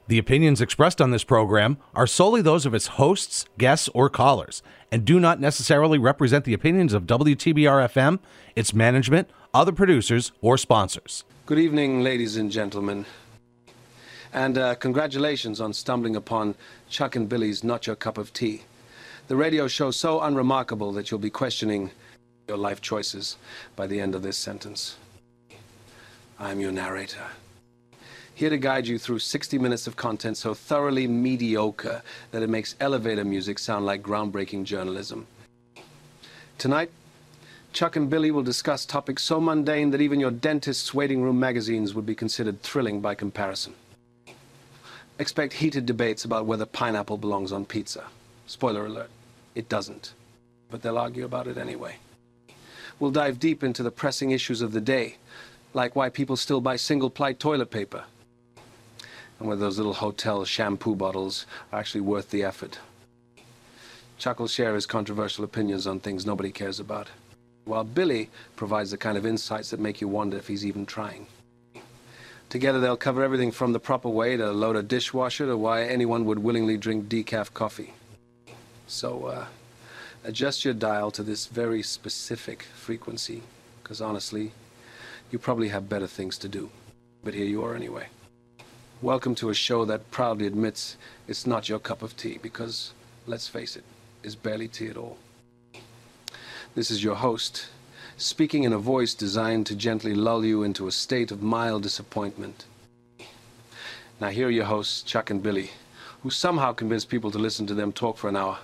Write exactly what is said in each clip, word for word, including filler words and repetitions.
The opinions expressed on this program are solely those of its hosts, guests, or callers, and do not necessarily represent the opinions of W T B R F M, its management, other producers, or sponsors. Good evening, ladies and gentlemen. And uh, congratulations on stumbling upon Chuck and Billy's Not Your Cup of Tea. The radio show so unremarkable that you'll be questioning your life choices by the end of this sentence. I'm your narrator, here to guide you through sixty minutes of content so thoroughly mediocre that it makes elevator music sound like groundbreaking journalism. Tonight, Chuck and Billy will discuss topics so mundane that even your dentist's waiting room magazines would be considered thrilling by comparison. Expect heated debates about whether pineapple belongs on pizza. Spoiler alert, it doesn't. But they'll argue about it anyway. We'll dive deep into the pressing issues of the day, like why people still buy single-ply toilet paper, and whether those little hotel shampoo bottles are actually worth the effort. Chuck will share his controversial opinions on things nobody cares about, while Billy provides the kind of insights that make you wonder if he's even trying. Together they'll cover everything from the proper way to load a dishwasher to why anyone would willingly drink decaf coffee. So, uh, adjust your dial to this very specific frequency, because honestly, you probably have better things to do. But here you are anyway. Welcome to a show that proudly admits it's not your cup of tea, because, let's face it, it's barely tea at all. This is your host, speaking in a voice designed to gently lull you into a state of mild disappointment. Now here are your hosts, Chuck and Billy, who somehow convince people to listen to them talk for an hour.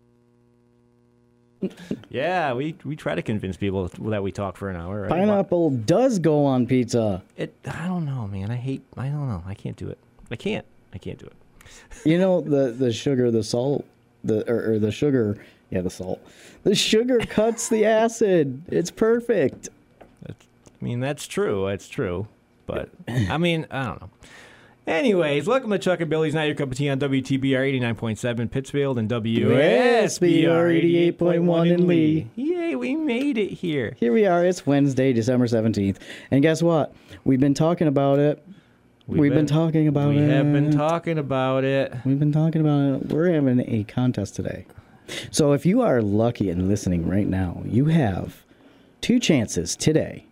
Yeah, we, we try to convince people that we talk for an hour. Right? Pineapple does go on pizza. It. I don't know, man. I hate. I don't know. I can't do it. I can't. I can't do it. You know, the, the sugar, the salt, the or, or the sugar, yeah, the salt. The sugar cuts the acid. It's perfect. That's, I mean, that's true. It's true. But, I mean, I don't know. Anyways, welcome to Chuck and Billy's Not Your Cup of Tea on W T B R eighty-nine point seven Pittsfield and W S B R eighty-eight point one in Lee. Yay, we made it here. Here we are. It's Wednesday, December seventeenth. And guess what? We've been talking about it. We've, We've been, been talking about we it. We have been talking about it. We've been talking about it. We're having a contest today. So if you are lucky and listening right now, you have two chances today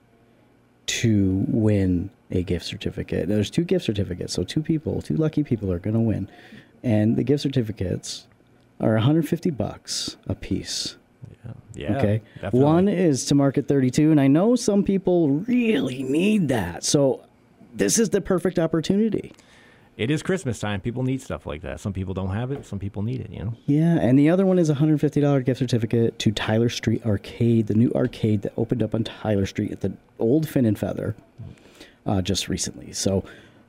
to win a gift certificate. There's two gift certificates, so two people, two lucky people are going to win. And the gift certificates are one hundred fifty bucks a piece. Yeah, yeah, okay. Definitely. One is to Market thirty-two, and I know some people really need that. So this is the perfect opportunity. It is Christmas time. People need stuff like that. Some people don't have it. Some people need it, you know? Yeah, and the other one is a one hundred fifty dollars gift certificate to Tyler Street Arcade, the new arcade that opened up on Tyler Street at the old Fin and Feather uh, just recently. So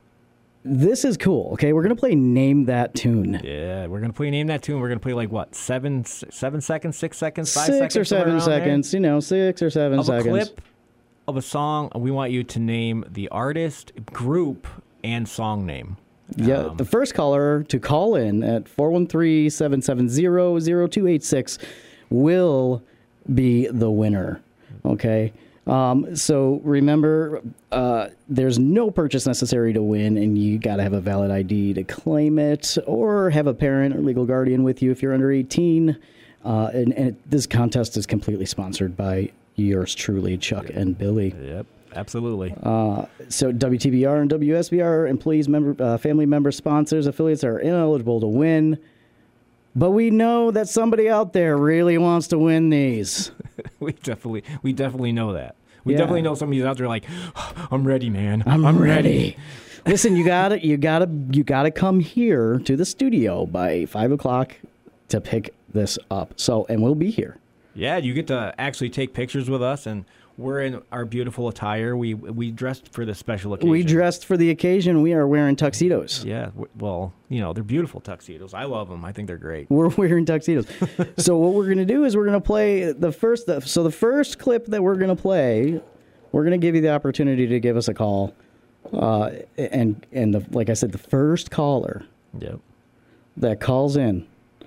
this is cool, okay? We're going to play Name That Tune. Yeah, we're going to play Name That Tune. We're going to play, like, what, seven seven seconds, six seconds, five six seconds? Six or seven seconds, there? you know, six or seven of seconds. A clip of a song. We want you to name the artist, group, and song name. Yeah, um, the first caller to call in at four one three, seven seven zero, zero two eight six will be the winner, okay? Um, so remember, uh, there's no purchase necessary to win, and you got to have a valid I D to claim it, or have a parent or legal guardian with you if you're under eighteen. Uh, and and it, this contest is completely sponsored by yours truly, Chuck yep. and Billy. Yep. Absolutely. Uh, so W T B R and W S B R employees, member, uh, family members, sponsors, affiliates are ineligible to win. But we know that somebody out there really wants to win these. we definitely, we definitely know that. We Yeah. definitely know somebody's out there like, oh, I'm ready, man. I'm, I'm ready. ready. Listen, you gotta, you gotta, you gotta come here to the studio by five o'clock to pick this up. So, and we'll be here. Yeah, you get to actually take pictures with us, and we're in our beautiful attire. We we dressed for this special occasion. We dressed for the occasion. We are wearing tuxedos. Yeah, w- well, you know, they're beautiful tuxedos. I love them. I think they're great. We're wearing tuxedos. So what we're going to do is we're going to play the first. So the first clip that we're going to play, we're going to give you the opportunity to give us a call. Uh, and and the, like I said, the first caller Yep. that calls in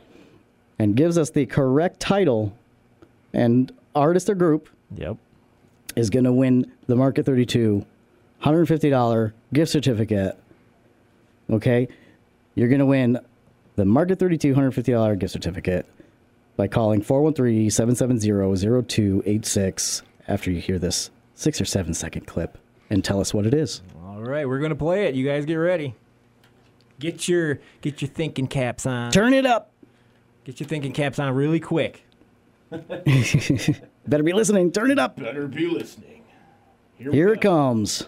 and gives us the correct title and artist or group Yep. is going to win the Market thirty-two one hundred fifty dollars gift certificate. Okay? you're going to win the Market thirty-two one hundred fifty dollars gift certificate by calling four one three, seven seven zero, zero two eight six after you hear this six or seven second clip and tell us what it is. All right, we're going to play it. You guys get ready. Get your get your thinking caps on. Turn it up. Get your thinking caps on really quick. Better be listening. Turn it up. Better be listening. Here, Here it comes.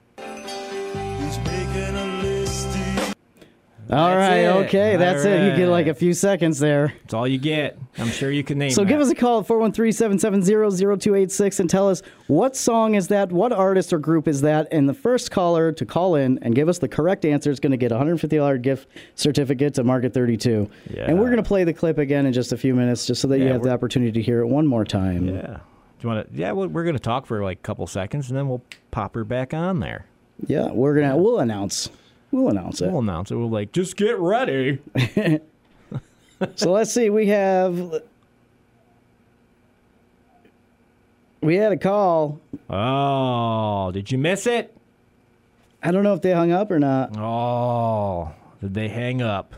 All That's right, it. okay, that's All it. You get right. like a few seconds there. That's all you get. I'm sure you can name So that. give us a call at four one three, seven seven zero, zero two eight six and tell us what song is that, what artist or group is that, and the first caller to call in and give us the correct answer is going to get a one hundred fifty dollars gift certificate to Market thirty-two. Yeah. And we're going to play the clip again in just a few minutes just so that you Yeah, have the we're- opportunity to hear it one more time. Yeah. Do you want to? Yeah, well, we're going to talk for like a couple seconds, and then we'll pop her back on there. Yeah, we're going to, we'll announce. We'll announce it. We'll announce it. We'll like, just get ready. So let's see. We have. We had a call. Oh, did you miss it? I don't know if they hung up or not. Oh, did they hang up?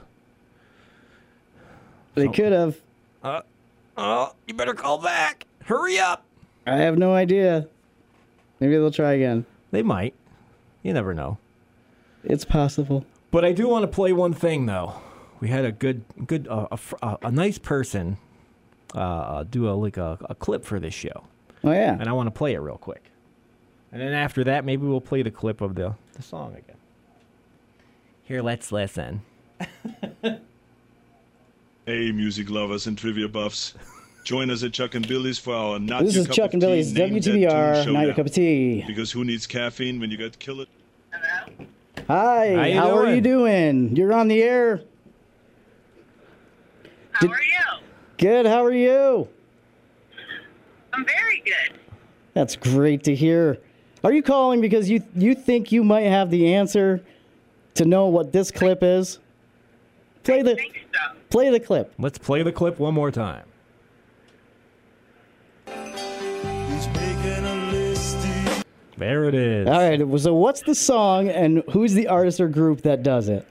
They So- could have. Oh, you better call back. Hurry up. I have no idea. Maybe they'll try again. They might. You never know. It's possible. But I do want to play one thing, though. We had a good, good, uh, a, fr- uh, a nice person uh, do a like a, a clip for this show, Oh, yeah. and I want to play it real quick. And then after that, maybe we'll play the clip of the, the song again. Here, let's listen. Hey, music lovers and trivia buffs. Join us at Chuck and Billy's for our Not This Your is Cup Chuck of and Tea Billy's Name W T That B Tune R, not Showdown. your cup of tea. Because who needs caffeine when you got kill it? Hi, How you how are you doing? doing? You're on the air. How Did- are you? Good, how are you? I'm very good. That's great to hear. Are you calling because you you think you might have the answer to know what this clip is? Play I the think so. play the clip. Let's play the clip one more time. There it is. All right, so what's the song and who's the artist or group that does it?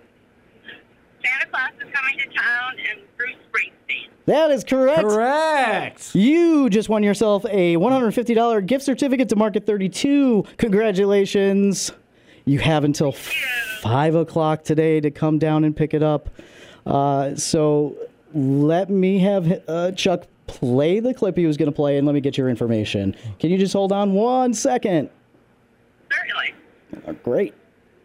Santa Claus is coming to town and Bruce Springsteen. That is correct. Correct. You just won yourself a one hundred fifty dollars gift certificate to Market thirty-two. Congratulations. You have until five o'clock today to come down and pick it up. Uh, so let me have uh, Chuck play the clip he was going to play, and let me get your information. Can you just hold on one second? Certainly. Oh, great.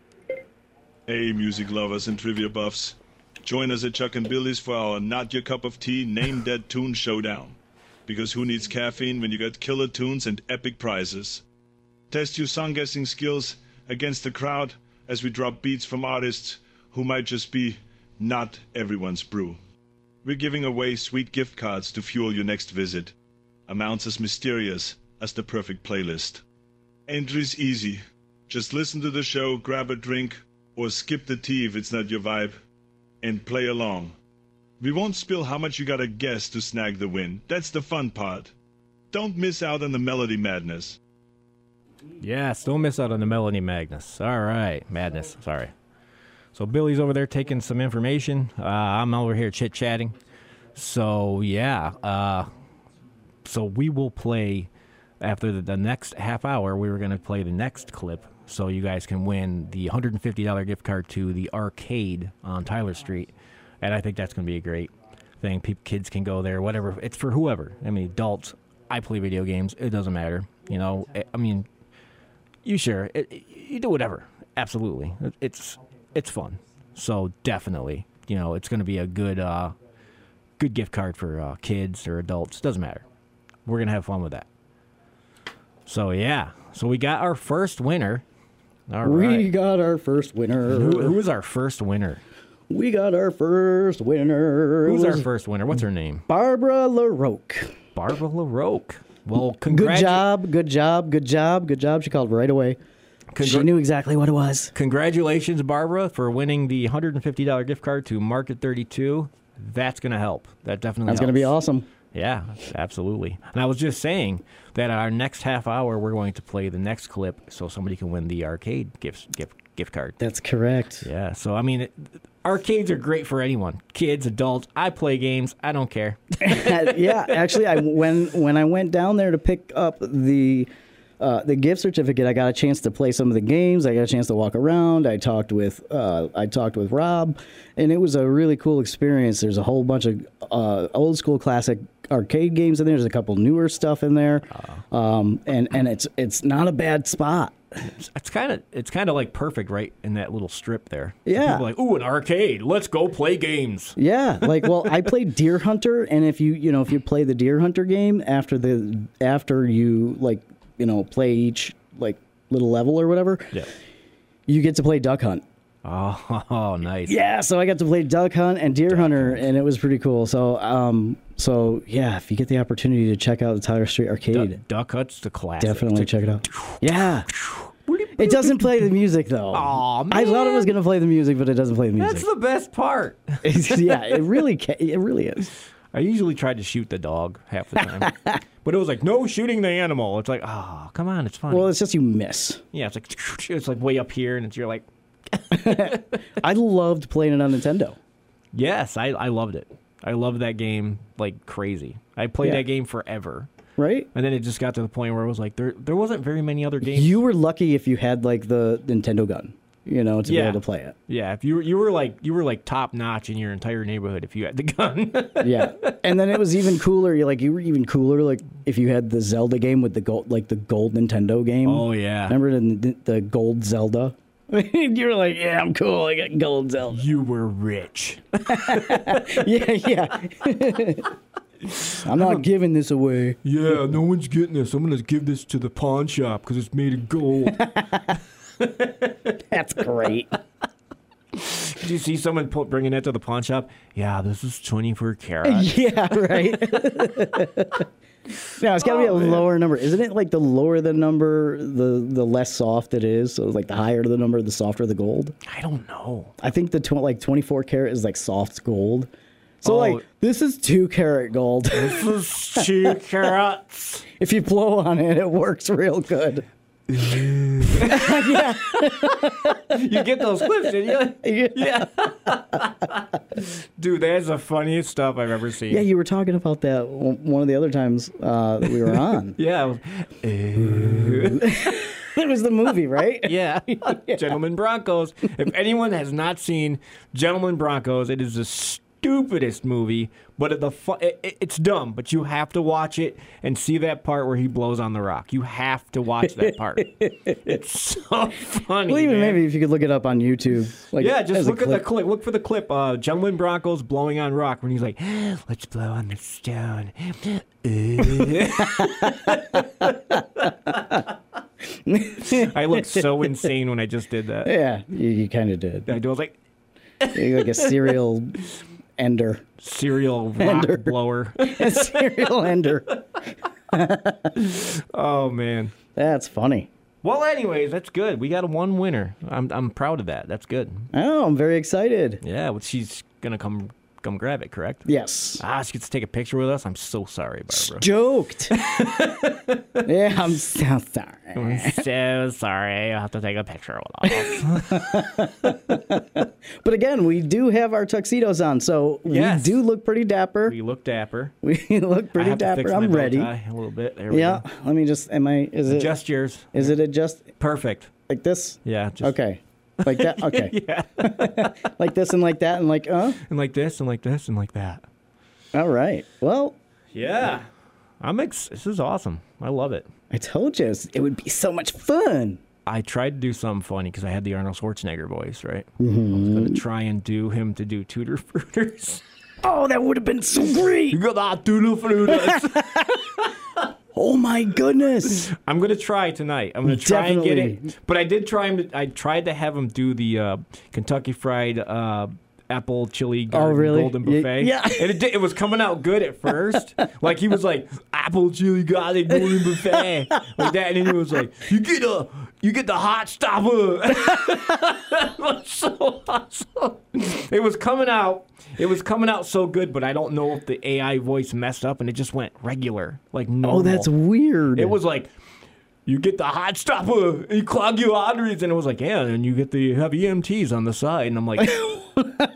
Hey, music lovers and trivia buffs. Join us at Chuck and Billy's for our Not Your Cup of Tea Name That Tune Showdown. Because who needs caffeine when you got killer tunes and epic prizes? Test your song guessing skills against the crowd as we drop beats from artists who might just be not everyone's brew. We're giving away sweet gift cards to fuel your next visit. Amounts as mysterious as the perfect playlist. Entry's easy. Just listen to the show, grab a drink, or skip the tea if it's not your vibe, and play along. We won't spill how much you gotta guess to snag the win. That's the fun part. Don't miss out on the melody madness. Yes, don't miss out on the Melanie Magnus. All right, madness. Sorry. So Billy's over there taking some information. Uh, I'm over here chit chatting. So yeah. Uh, so we will play after the, the next half hour. We were going to play the next clip, so you guys can win the one hundred fifty dollars gift card to the arcade on Tyler Street, and I think that's going to be a great thing. People, kids can go there. Whatever. It's for whoever. I mean, adults. I play video games. It doesn't matter. You know. I mean. You sure it, it, you do whatever. Absolutely, it, it's it's fun. So definitely, you know, it's going to be a good uh, good gift card for uh, kids or adults. Doesn't matter. We're gonna have fun with that. So yeah, so we got our first winner. All We right. got our first winner. Who, who is our first winner? We got our first winner. It Who's our was first winner? What's her name? Barbara LaRoque. Barbara LaRoque. Well, Good congrats. job, good job, good job, good job. She called right away. She Congra- knew exactly what it was. Congratulations, Barbara, for winning the one hundred fifty dollars gift card to Market thirty-two. That's going to help. That definitely That's going to be helps. awesome. Yeah, absolutely. And I was just saying that our next half hour, we're going to play the next clip so somebody can win the arcade gift gift gift card. That's correct. Yeah. So I mean, it, arcades are great for anyone. Kids, adults. I play games. I don't care. Yeah, actually, I when when I went down there to pick up the uh, the gift certificate, I got a chance to play some of the games. I got a chance to walk around. I talked with uh, I talked with Rob, and it was a really cool experience. There's a whole bunch of uh, old school classic arcade games in there. There's a couple newer stuff in there, uh, um, and and it's it's not a bad spot. It's kind of it's kind of like perfect right in that little strip there. So Yeah. people are like, ooh, an arcade. Let's go play games. Yeah, like well, I played Deer Hunter, and if you you know if you play the Deer Hunter game after the after you like you know play each like little level or whatever, Yeah. you get to play Duck Hunt. Oh, oh, nice. Yeah, so I got to play Duck Hunt and Deer Hunter, and it was pretty cool. So um, so yeah, if you get the opportunity to check out the Tyler Street Arcade, Duck, Duck Hunt's the classic. definitely check it out. Yeah. It doesn't play the music though. Aw, I thought it man. was gonna play the music, but it doesn't play the music. That's the best part. yeah, it really ca- it really is. I usually tried to shoot the dog half the time, but it was like no shooting the animal. It's like, oh, come on, it's funny. Well, it's just you miss. yeah, it's like it's like way up here, and it's, you're like, I loved playing it on Nintendo. yes, I I loved it. I loved that game like crazy. I played Yeah. that game forever, Right? and then it just got to the point where it was like there there wasn't very many other games. You were lucky if you had like the Nintendo gun, you know, to Yeah. be able to play it. Yeah, if you were, you were like you were like top notch in your entire neighborhood if you had the gun. Yeah, and then it was even cooler. You like you were even cooler like if you had the Zelda game with the gold, like the gold Nintendo game. Oh, yeah. remember the the gold Zelda? You were like, yeah, I'm cool. I got gold Zelda. You were rich. Yeah, yeah. I'm not giving this away. Yeah, no one's getting this. I'm gonna give this to the pawn shop because it's made of gold. That's great. Did you see someone pull, bringing that to the pawn shop? Yeah, this is twenty-four karat. Yeah, right. No, it's got to be a lower number, isn't it? Like the lower the number, the the less soft it is. So like the higher the number, the softer the gold. I don't know. I think the tw- like twenty-four karat is like soft gold. So Oh. like this is two karat gold. This is two carats. If you blow on it, it works real good. Yeah. You get those clips, didn't you? Yeah. Dude, that's the funniest stuff I've ever seen. Yeah, you were talking about that w- one of the other times uh, that we were on. Yeah. I was- It was the movie, right? yeah. Gentlemen Broncos. If anyone has not seen Gentlemen Broncos, it is the stupidest movie, but the fu- it, it- it's dumb, but you have to watch it and see that part where he blows on the rock. You have to watch that part. It's so funny. Well, even man. maybe if you could look it up on YouTube. Like, Yeah, as just a look at the clip. clip. Look for the clip. Uh, Gentlemen Broncos blowing on rock when he's like, "Let's blow on the stone." I looked so insane when I just did that. Yeah, you, you kind of did. I was like You're like a serial ender. serial rock Ender. blower. A serial ender. Oh man. That's funny. Well, anyways, that's good. We got a one winner. I'm I'm proud of that. That's good. Oh, I'm very excited. Yeah, well, she's gonna come come grab it, correct? Yes. Ah, she gets to take a picture with us. I'm so sorry, Barbara. Stoked. Yeah, I'm so sorry. I'm so sorry. I'll have to take a picture with us. But again, we do have our tuxedos on, so Yes. we do look pretty dapper. We look dapper. We look I pretty have to dapper. fix my I'm bow ready. tie a little bit. There we Yeah. go. Let me just. Am I? Is it? Adjust yours. Is it adjust Perfect. like this? Yeah. Just, Okay. Like that. Okay. Yeah. Like this and like that and like uh. And like this and like this and like that. All right. Well, Yeah. I'm ex- This is awesome. I love it. I told you it would be so much fun. I tried to do something funny because I had the Arnold Schwarzenegger voice, right? Mm-hmm. I was going to try and do him to do Tutor Fruiters. Oh, that would have been so great. You got that Tutor Fruiters. Oh my goodness. I'm going to try tonight. I'm going to try and Definitely. get it. But I did try him. To, I tried to have him do the uh, Kentucky Fried uh, Apple Chili Garden really? Golden Y- Buffet. yeah. And it, did, it was coming out good at first. Like he was like, Apple Chili Garden Golden Buffet. Like that. And then he was like, you get a, you get the hot stopper. It was so awesome. It was coming out. It was coming out so good, but I don't know if the A I voice messed up and it just went regular, like normal. Oh, that's weird. It was like, you get the hot stopper, and you clog your arteries, and it was like, yeah, and you get the have E M Ts on the side, and I'm like,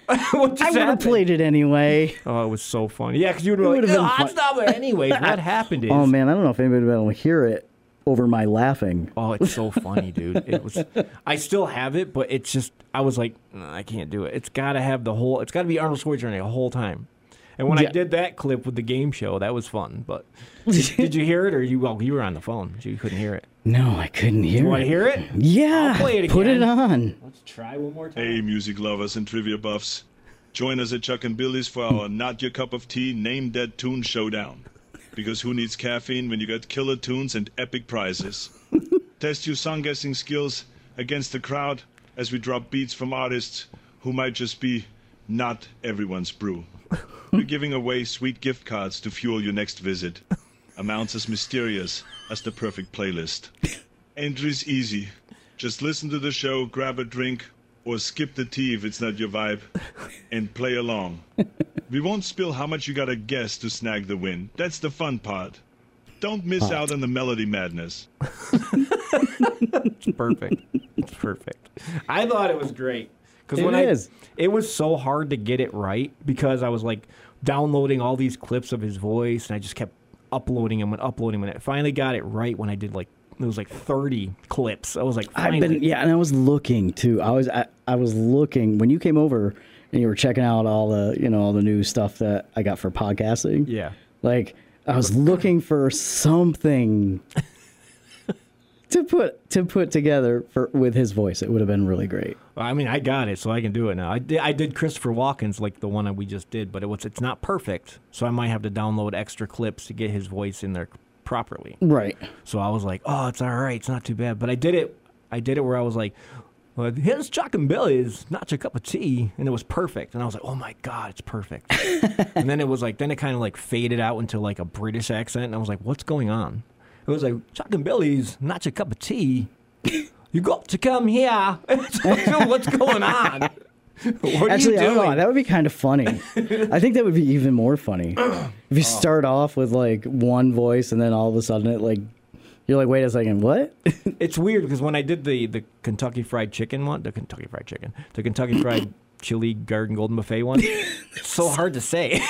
what just I would have happened? played it anyway. Oh, it was so funny. Yeah, because you would It have would've been been like, fun. oh, stop it. Anyways, what happened is... Oh man, I don't know if anybody would be able to hear it over my laughing. Oh, it's so funny, dude. It was. I still have it, but it's just. I was like, no, I can't do it. It's got to have the whole. It's got to be Arnold Schwarzenegger the whole time. And when Yeah. I did that clip with the game show, that was fun. But did you hear it, or you? Well, you were on the phone, so you couldn't hear it. No, I couldn't hear You it. want to hear it? Yeah, I'll play it put it again. on. Let's try one more time. Hey, music lovers and trivia buffs. Join us at Chuck and Billy's for our Not Your Cup of Tea Name That Tune Showdown. Because who needs caffeine when you got killer tunes and epic prizes? Test your song guessing skills against the crowd as we drop beats from artists who might just be not everyone's brew. We're giving away sweet gift cards to fuel your next visit. Amounts as mysterious as the perfect playlist. Entry's easy. Just listen to the show, grab a drink, or skip the tea if it's not your vibe, and play along. We won't spill how much you gotta guess to snag the win. That's the fun part. Don't miss out on the melody madness. It's perfect. It's perfect. I thought it was great because It when is. I it was so hard to get it right because I was like downloading all these clips of his voice and I just kept uploading them and uploading them. And I finally got it right when I did like it was like thirty clips. I was like, I've finally. been yeah, and I was looking too. I was I, I was looking when you came over and you were checking out all the you know all the new stuff that I got for podcasting. Yeah. Like I was looking for something to put to put together for with his voice. It would have been really great. I mean, I got it, so I can do it now. I did, I did Christopher Walken's like the one that we just did, but it was it's not perfect, so I might have to download extra clips to get his voice in there properly. Right. So I was like, oh, it's all right, it's not too bad. But I did it, I did it where I was like, well, here's Chuck and Billy's, not your cup of tea, and it was perfect. And I was like, oh my god, it's perfect. And then it was like, then it kind of like faded out into like a British accent, and I was like, what's going on? It was like Chuck and Billy's, not your cup of tea. You got to come here. What's going on? What are Actually, you I don't know. doing? That would be kind of funny. I think that would be even more funny if you start off with like one voice and then all of a sudden it like you're like, wait a second, what? It's weird because when I did the, the Kentucky Fried Chicken one, the Kentucky Fried Chicken, the Kentucky Fried Chili Garden Golden Buffet one, it's so hard to say.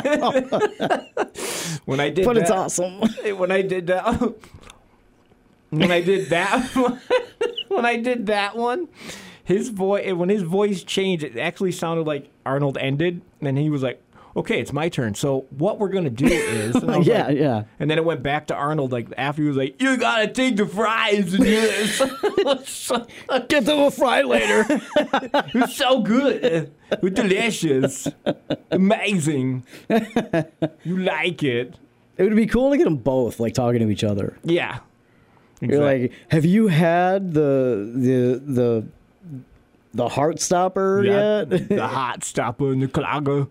when I did, But that, it's awesome. When I did that, when I did that, when I did that one, his voice when his voice changed, it actually sounded like Arnold ended, and he was like, okay, it's my turn. So what we're going to do is... And I was Yeah, like- yeah. And then it went back to Arnold, like, after he was like, you got to take the fries. And it's Get to the fry later. it's so good. It's delicious. Amazing. You like it. It would be cool to get them both like talking to each other. Yeah. You're like, have you had the the the the heart stopper Yeah, yet? the hot stopper and the clogger.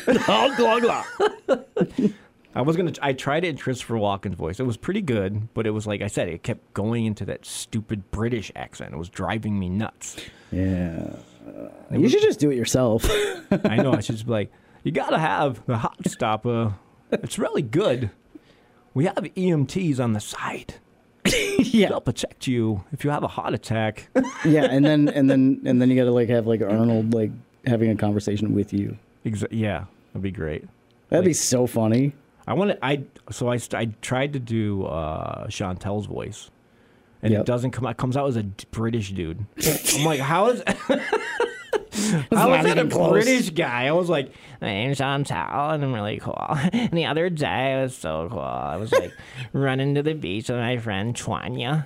I was gonna. I tried it in Christopher Walken's voice. It was pretty good, but it was like I said, it kept going into that stupid British accent. It was driving me nuts. Yeah. You should just do it yourself. I know. I should just be like, you gotta have the hot stopper. It's really good. We have E M Ts on the side. Yeah. They'll protect you if you have a heart attack. Yeah, and then and then and then you got to like have like Arnold like having a conversation with you. Exa- yeah, that'd be great. That'd be Like- so funny. I want to. I so I, st- I tried to do uh, Chantel's voice, and Yep. it doesn't come out. It comes out as a d- British dude. I'm like, how is? How not is that a even close. British guy? I was like, my name's Chantel, and I'm really cool. And the other day, it was so cool. I was like running to the beach with my friend Chwanya.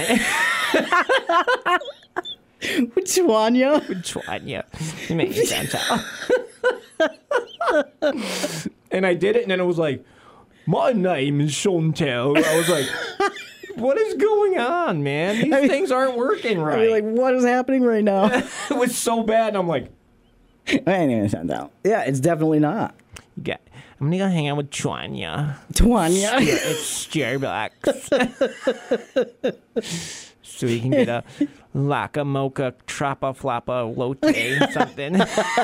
Chwanya. Chwanya. My name's Chantel. And I did it, and then it was like, my name is Chantel. I was like, what is going on, man? These I mean- things aren't working I right. mean, like, what is happening right now? It was so bad, and I'm like, My name is Chantel. Yeah, it's definitely not. you got, I'm gonna go hang out with Chwanya. Twanya. It's Starbucks. So you can get a Laka Mocha Trappa Flappa Lotte something.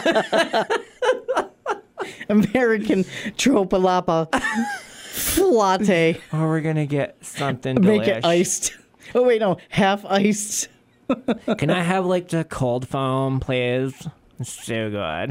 American Tropalapa Latte. Or we're gonna get something Make delish. it iced. Oh, wait, no. Half iced. Can I have like the cold foam, please? It's so good.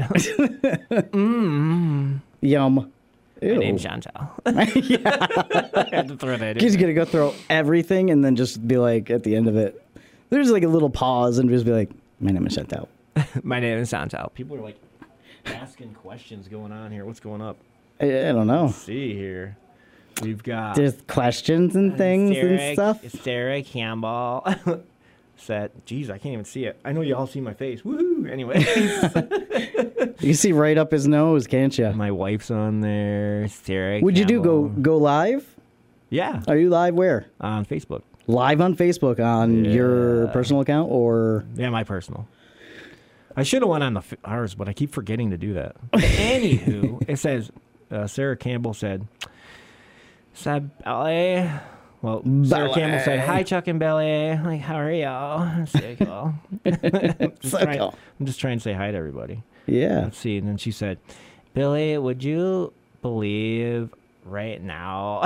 mm. Yum. Ew. My name's Chantal. yeah. I had to throw that in. He's going to go throw everything and then just be like, at the end of it, there's like a little pause and just be like, my name is Chantal. My name is Chantal. People are like asking questions going on here. What's going up? I, I don't know. Let's see here. We've got... There's questions and things Sarah, and stuff. Sarah Campbell said, geez, I can't even see it. I know you all see my face. Woohoo! Anyway. You see right up his nose, can't you? My wife's on there. Sarah Would Campbell. you do go go live? Yeah. Are you live where? On Facebook. Live on Facebook on Yeah. your personal account or? Yeah, my personal. I should have went on the f- ours, but I keep forgetting to do that. Anywho, it says, uh, Sarah Campbell said, said Billy. Well, Sarah Billy. Campbell said, hi, Chuck and Billy. Like, how are y'all? So cool. I'm, just So trying, cool. I'm just trying to say hi to everybody. Yeah. Let's see. And then she said, Billy, would you believe right now?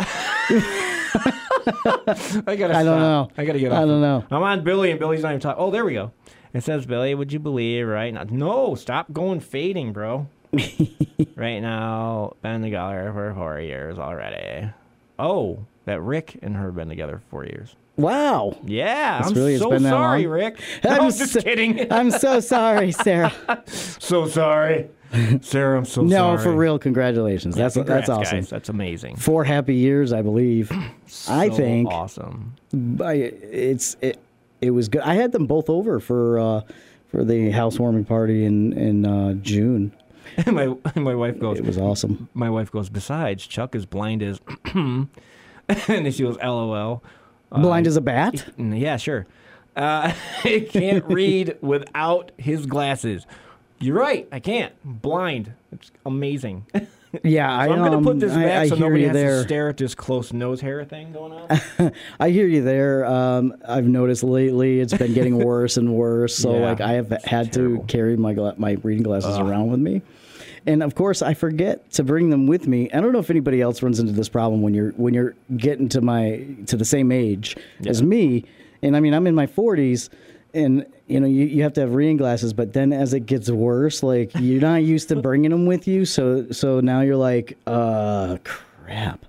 I gotta I don't stop. know. I gotta get off. I don't know. I'm on Billy, and Billy's not even talking. Oh, there we go. It says, Billy, would you believe right now? No, stop going fading, bro. Right now, been together for four years already. Oh, that Rick and her been together for four years. Wow. Yeah, That's I'm really- it's so been that sorry, long? Rick. No, I'm I'm just so- kidding. I'm so sorry, Sarah. so sorry. Sarah, I'm so No, sorry. for real, congratulations. That's Congrats, that's awesome. guys. That's amazing. Four happy years, I believe. I So think awesome. I, it's it, it was good. I had them both over for uh, for the housewarming party in in uh, June. my my wife goes. It was awesome. My wife goes. Besides, Chuck is blind as, and then she goes, "L O L." Blind as a bat. Mm, Yeah, sure. Uh, he can't read without his glasses. You're right. I can't. Blind. It's amazing. So Yeah, I, I'm gonna um, put this I, back I so hear nobody you has there. to stare at this close nose hair thing going on. I hear you there. Um, I've noticed lately it's been getting worse and worse. So Yeah, like I have had terrible. to carry my gla- my reading glasses around with me, and of course I forget to bring them with me. I don't know if anybody else runs into this problem when you're when you're getting to my to the same age as me, and I mean I'm in my forties. And, you know, you, you have to have reading glasses, but then as it gets worse, like, you're not used to bringing them with you. So so now you're like, uh, crap.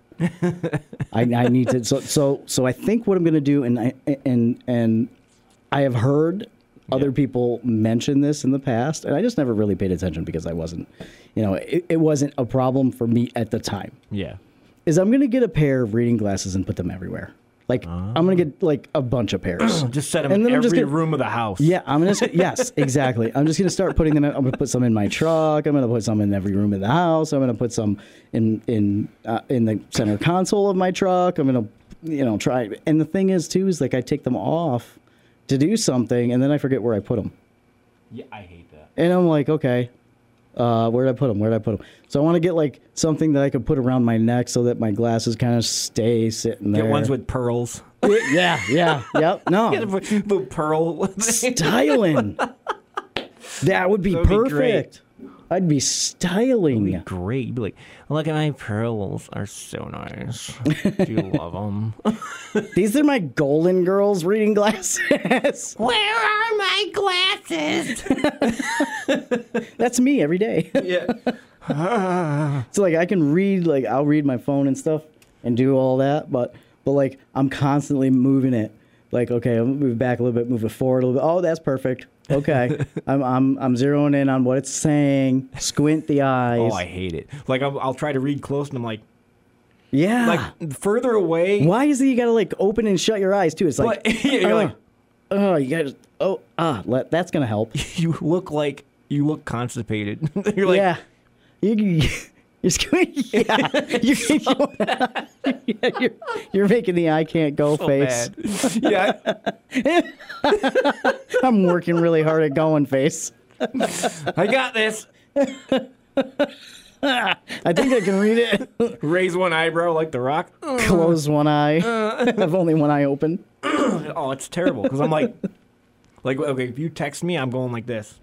I, I need to. So, so so I think what I'm going to do, and I, and and I have heard other people mention this in the past, and I just never really paid attention because I wasn't, you know, it, it wasn't a problem for me at the time. Yeah. Is I'm going to get a pair of reading glasses and put them everywhere. Like, I'm going to get, like, a bunch of pairs. Just set them And in then I'm every just gonna- room of the house. Yeah, I'm gonna. Yes, exactly. I'm just gonna start putting them. In, I'm gonna put some in my truck. I'm gonna put some in every room of the house. I'm gonna put some in in uh, in the center console of my truck. I'm gonna, you know, try. And the thing is, too, is like I take them off to do something, and then I forget where I put them. Yeah, I hate that. And I'm like, okay, uh, where did I put them? Where did I put them? So I want to get like something that I could put around my neck so that my glasses kind of stay sitting there. Get ones with pearls. Yeah, yeah, yep. No, The pearl. styling. That would be That would be perfect. I'd be styling. Great. You'd be like, look at my pearls are so nice. Do you love them? These are my Golden Girls reading glasses. Where are my glasses? That's me every day. Yeah. So like I can read, like I'll read my phone and stuff and do all that, but but like I'm constantly moving it. Like, okay, I'll move it back a little bit, move it forward a little bit. Oh, that's perfect. Okay, I'm I'm I'm zeroing in on what it's saying. Squint the eyes. Oh, I hate it. Like, I'll, I'll try to read close, and I'm like, yeah. like further away. Why is it you gotta like open and shut your eyes too? It's like, But, you're oh, like, oh, you gotta, oh, ah, let, that's gonna help. you look like you look constipated. You're like, Yeah. You, you, you're, squint- yeah. You're, yeah, you're, you're making the I can't go so face. bad. Yeah, I'm working really hard at going face. I got this. I think I can read it. Raise one eyebrow like The Rock. Close one eye. Have only one eye open. Oh, it's terrible because I'm like, like okay, if you text me, I'm going like this.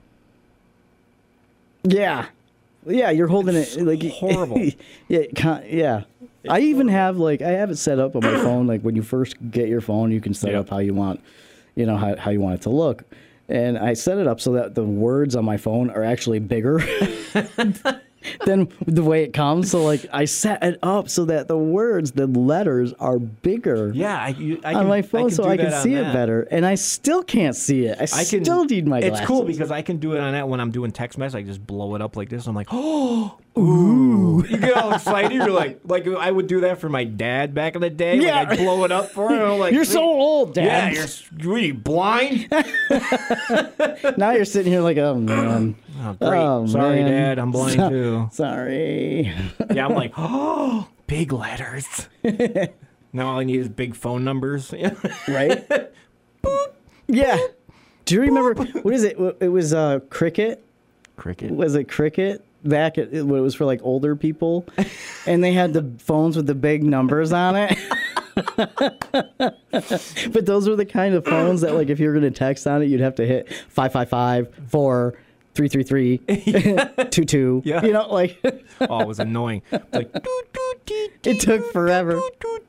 Yeah. Yeah, you're holding it like horrible. Yeah, con- yeah. I even have like I have it set up on my phone. Like when you first get your phone, you can set Yep. up how you want, you know, how how you want it to look. and I set it up so that the words on my phone are actually bigger than the way it comes. So like I set it up so that the words, the letters are bigger. Yeah, I, you, I on can, my phone, I can so do I that can on see it that. better, and I still can't see it. I, I can, still need my It's glasses. cool because I can do it on that when I'm doing text message. I just blow it up like this. I'm like, oh, ooh. You get all excited. You're like, like I would do that for my dad back in the day. Yeah. Like I'd blow it up for him. I'm like, You're so old, yeah, Dad. you're, what are you blind? Now you're sitting here like, oh man. Oh, great. Oh, Sorry, man. Dad. I'm blind So- too. Sorry. Yeah, I'm like, oh, big letters. Now all I need is big phone numbers. Right? Yeah. Do you remember what is it? It was uh, Cricket. Cricket. Was it Cricket? Back at when it was for like older people, and they had the phones with the big numbers on it. But those were the kind of phones that, like, if you were going to text on it, you'd have to hit five five five four three three three two two. Yeah. You know, like Oh, it was annoying. It's like, it took forever.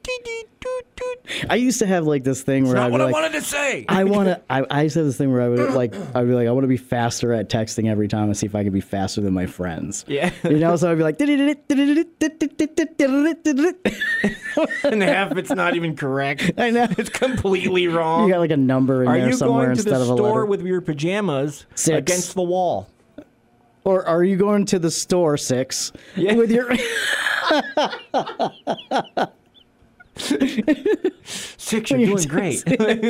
I used to have like this thing where not I'd what be I like, wanted to say. I want to. I, I used to have this thing where I would like. I'd be like, I want to be faster at texting every time and see if I could be faster than my friends. Yeah. You know, so I'd be like, And half it's not even correct. I know. It's completely wrong. You got like a number in Are there you somewhere going to instead the of a store letter. with your pajamas Six. against the wall? Or are you going to the store six Yeah. with your? Six, you're doing great.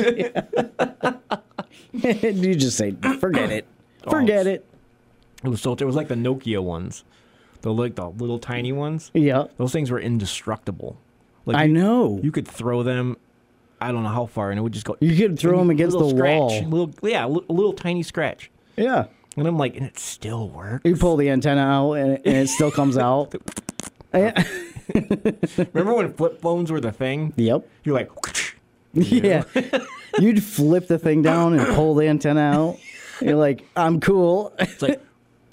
You just say, forget it, forget Oh, it. It was so. It was like the Nokia ones, the like the little tiny ones. Yeah, Those things were indestructible. Like I you, know. You could throw them. I don't know how far, and it would just go. You could throw them against little the scratch, wall. Little, yeah, a li- a little tiny scratch. Yeah. And I'm like, and it still works. You pull the antenna out and it, and it still comes out. Yeah. Remember when flip phones were the thing? Yep. You're like, Yeah. You'd flip the thing down and pull the antenna out. You're like, I'm cool. it's like,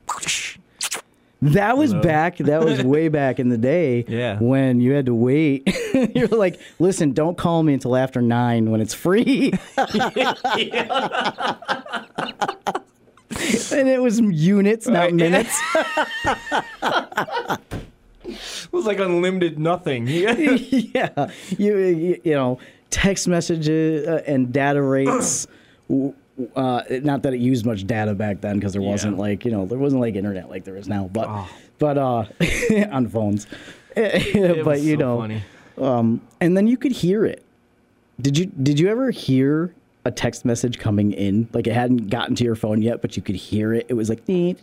That was back. That was way back in the day. Yeah. When you had to wait. You're like, listen, don't call me until after nine when it's free. And it was units, not Right. minutes. it was like unlimited nothing. Yeah. You, you you know, text messages uh, and data rates. w- Uh, not that it used much data back then because there wasn't Yeah. like, you know, there wasn't like internet like there is now. But Oh. but uh, on phones. It But was you so know, funny. um, and then you could hear it. Did you did you ever hear a text message coming in? Like it hadn't gotten to your phone yet, but you could hear it. It was like, like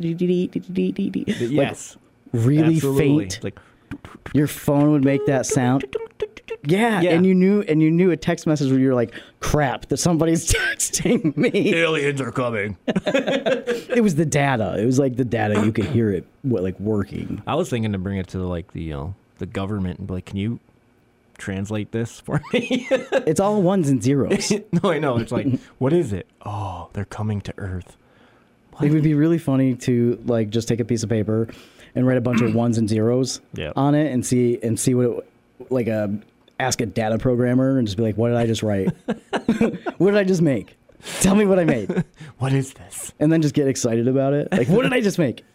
Yes. really Absolutely. faint. Like, Your phone would make that sound. Yeah, Yeah. and you knew and you knew a text message where you're like, crap, that somebody's texting me. aliens are coming. It was the data. It was like the data. You could hear it what, like working. I was thinking to bring it to like the you know, the government and be like, can you translate this for me? It's all ones and zeros. No, I know. It's like, what is it? Oh, they're coming to Earth. It would be really funny to like just take a piece of paper and write a bunch of ones and zeros Yeah. on it and see and see what it, like a ask a data programmer and just be like, what did I just write? What did I just make? Tell me what I made. What is this? And then just get excited about it. Like, what did I just make?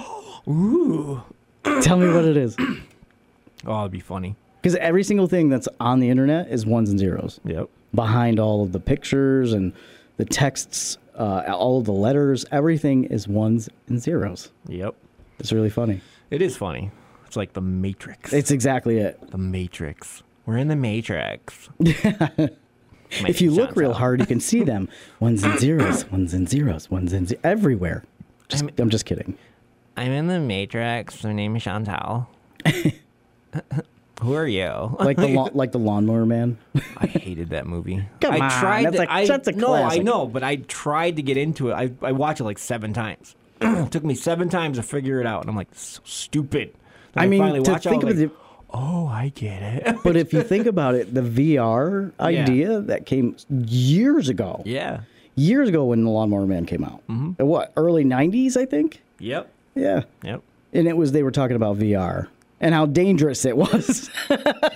Ooh. Tell me what it is. Oh, it'd be funny. Because every single thing that's on the internet is ones and zeros. Yep. Behind all of the pictures and the texts, uh, all of the letters, everything is ones and zeros. Yep. It's really funny. It is funny. It's like the Matrix. It's exactly it. the Matrix. We're in the Matrix. If you look real hard, you can see them. Ones and zeros, ones and zeros, ones and zeros, everywhere. Just, I'm- I'm just kidding. I'm in the Matrix. My name is Chantal. Who are you? Like the lawn, like the lawnmower man. I hated that movie. Come I on, tried that's to, a- I, that's a no, I classic. know, but I tried to get into it. I, I watched it like seven times. It took me seven times to figure it out, and I'm like, this is so stupid. Then I mean, finally to watched it, I think was of like, it, oh, I get it. but if you think about it, the V R idea that came years ago, Yeah. years ago when the Lawnmower Man came out. Mm-hmm. What, early nineties, I think? Yep. Yeah. Yep. And it was, they were talking about V R and how dangerous it was.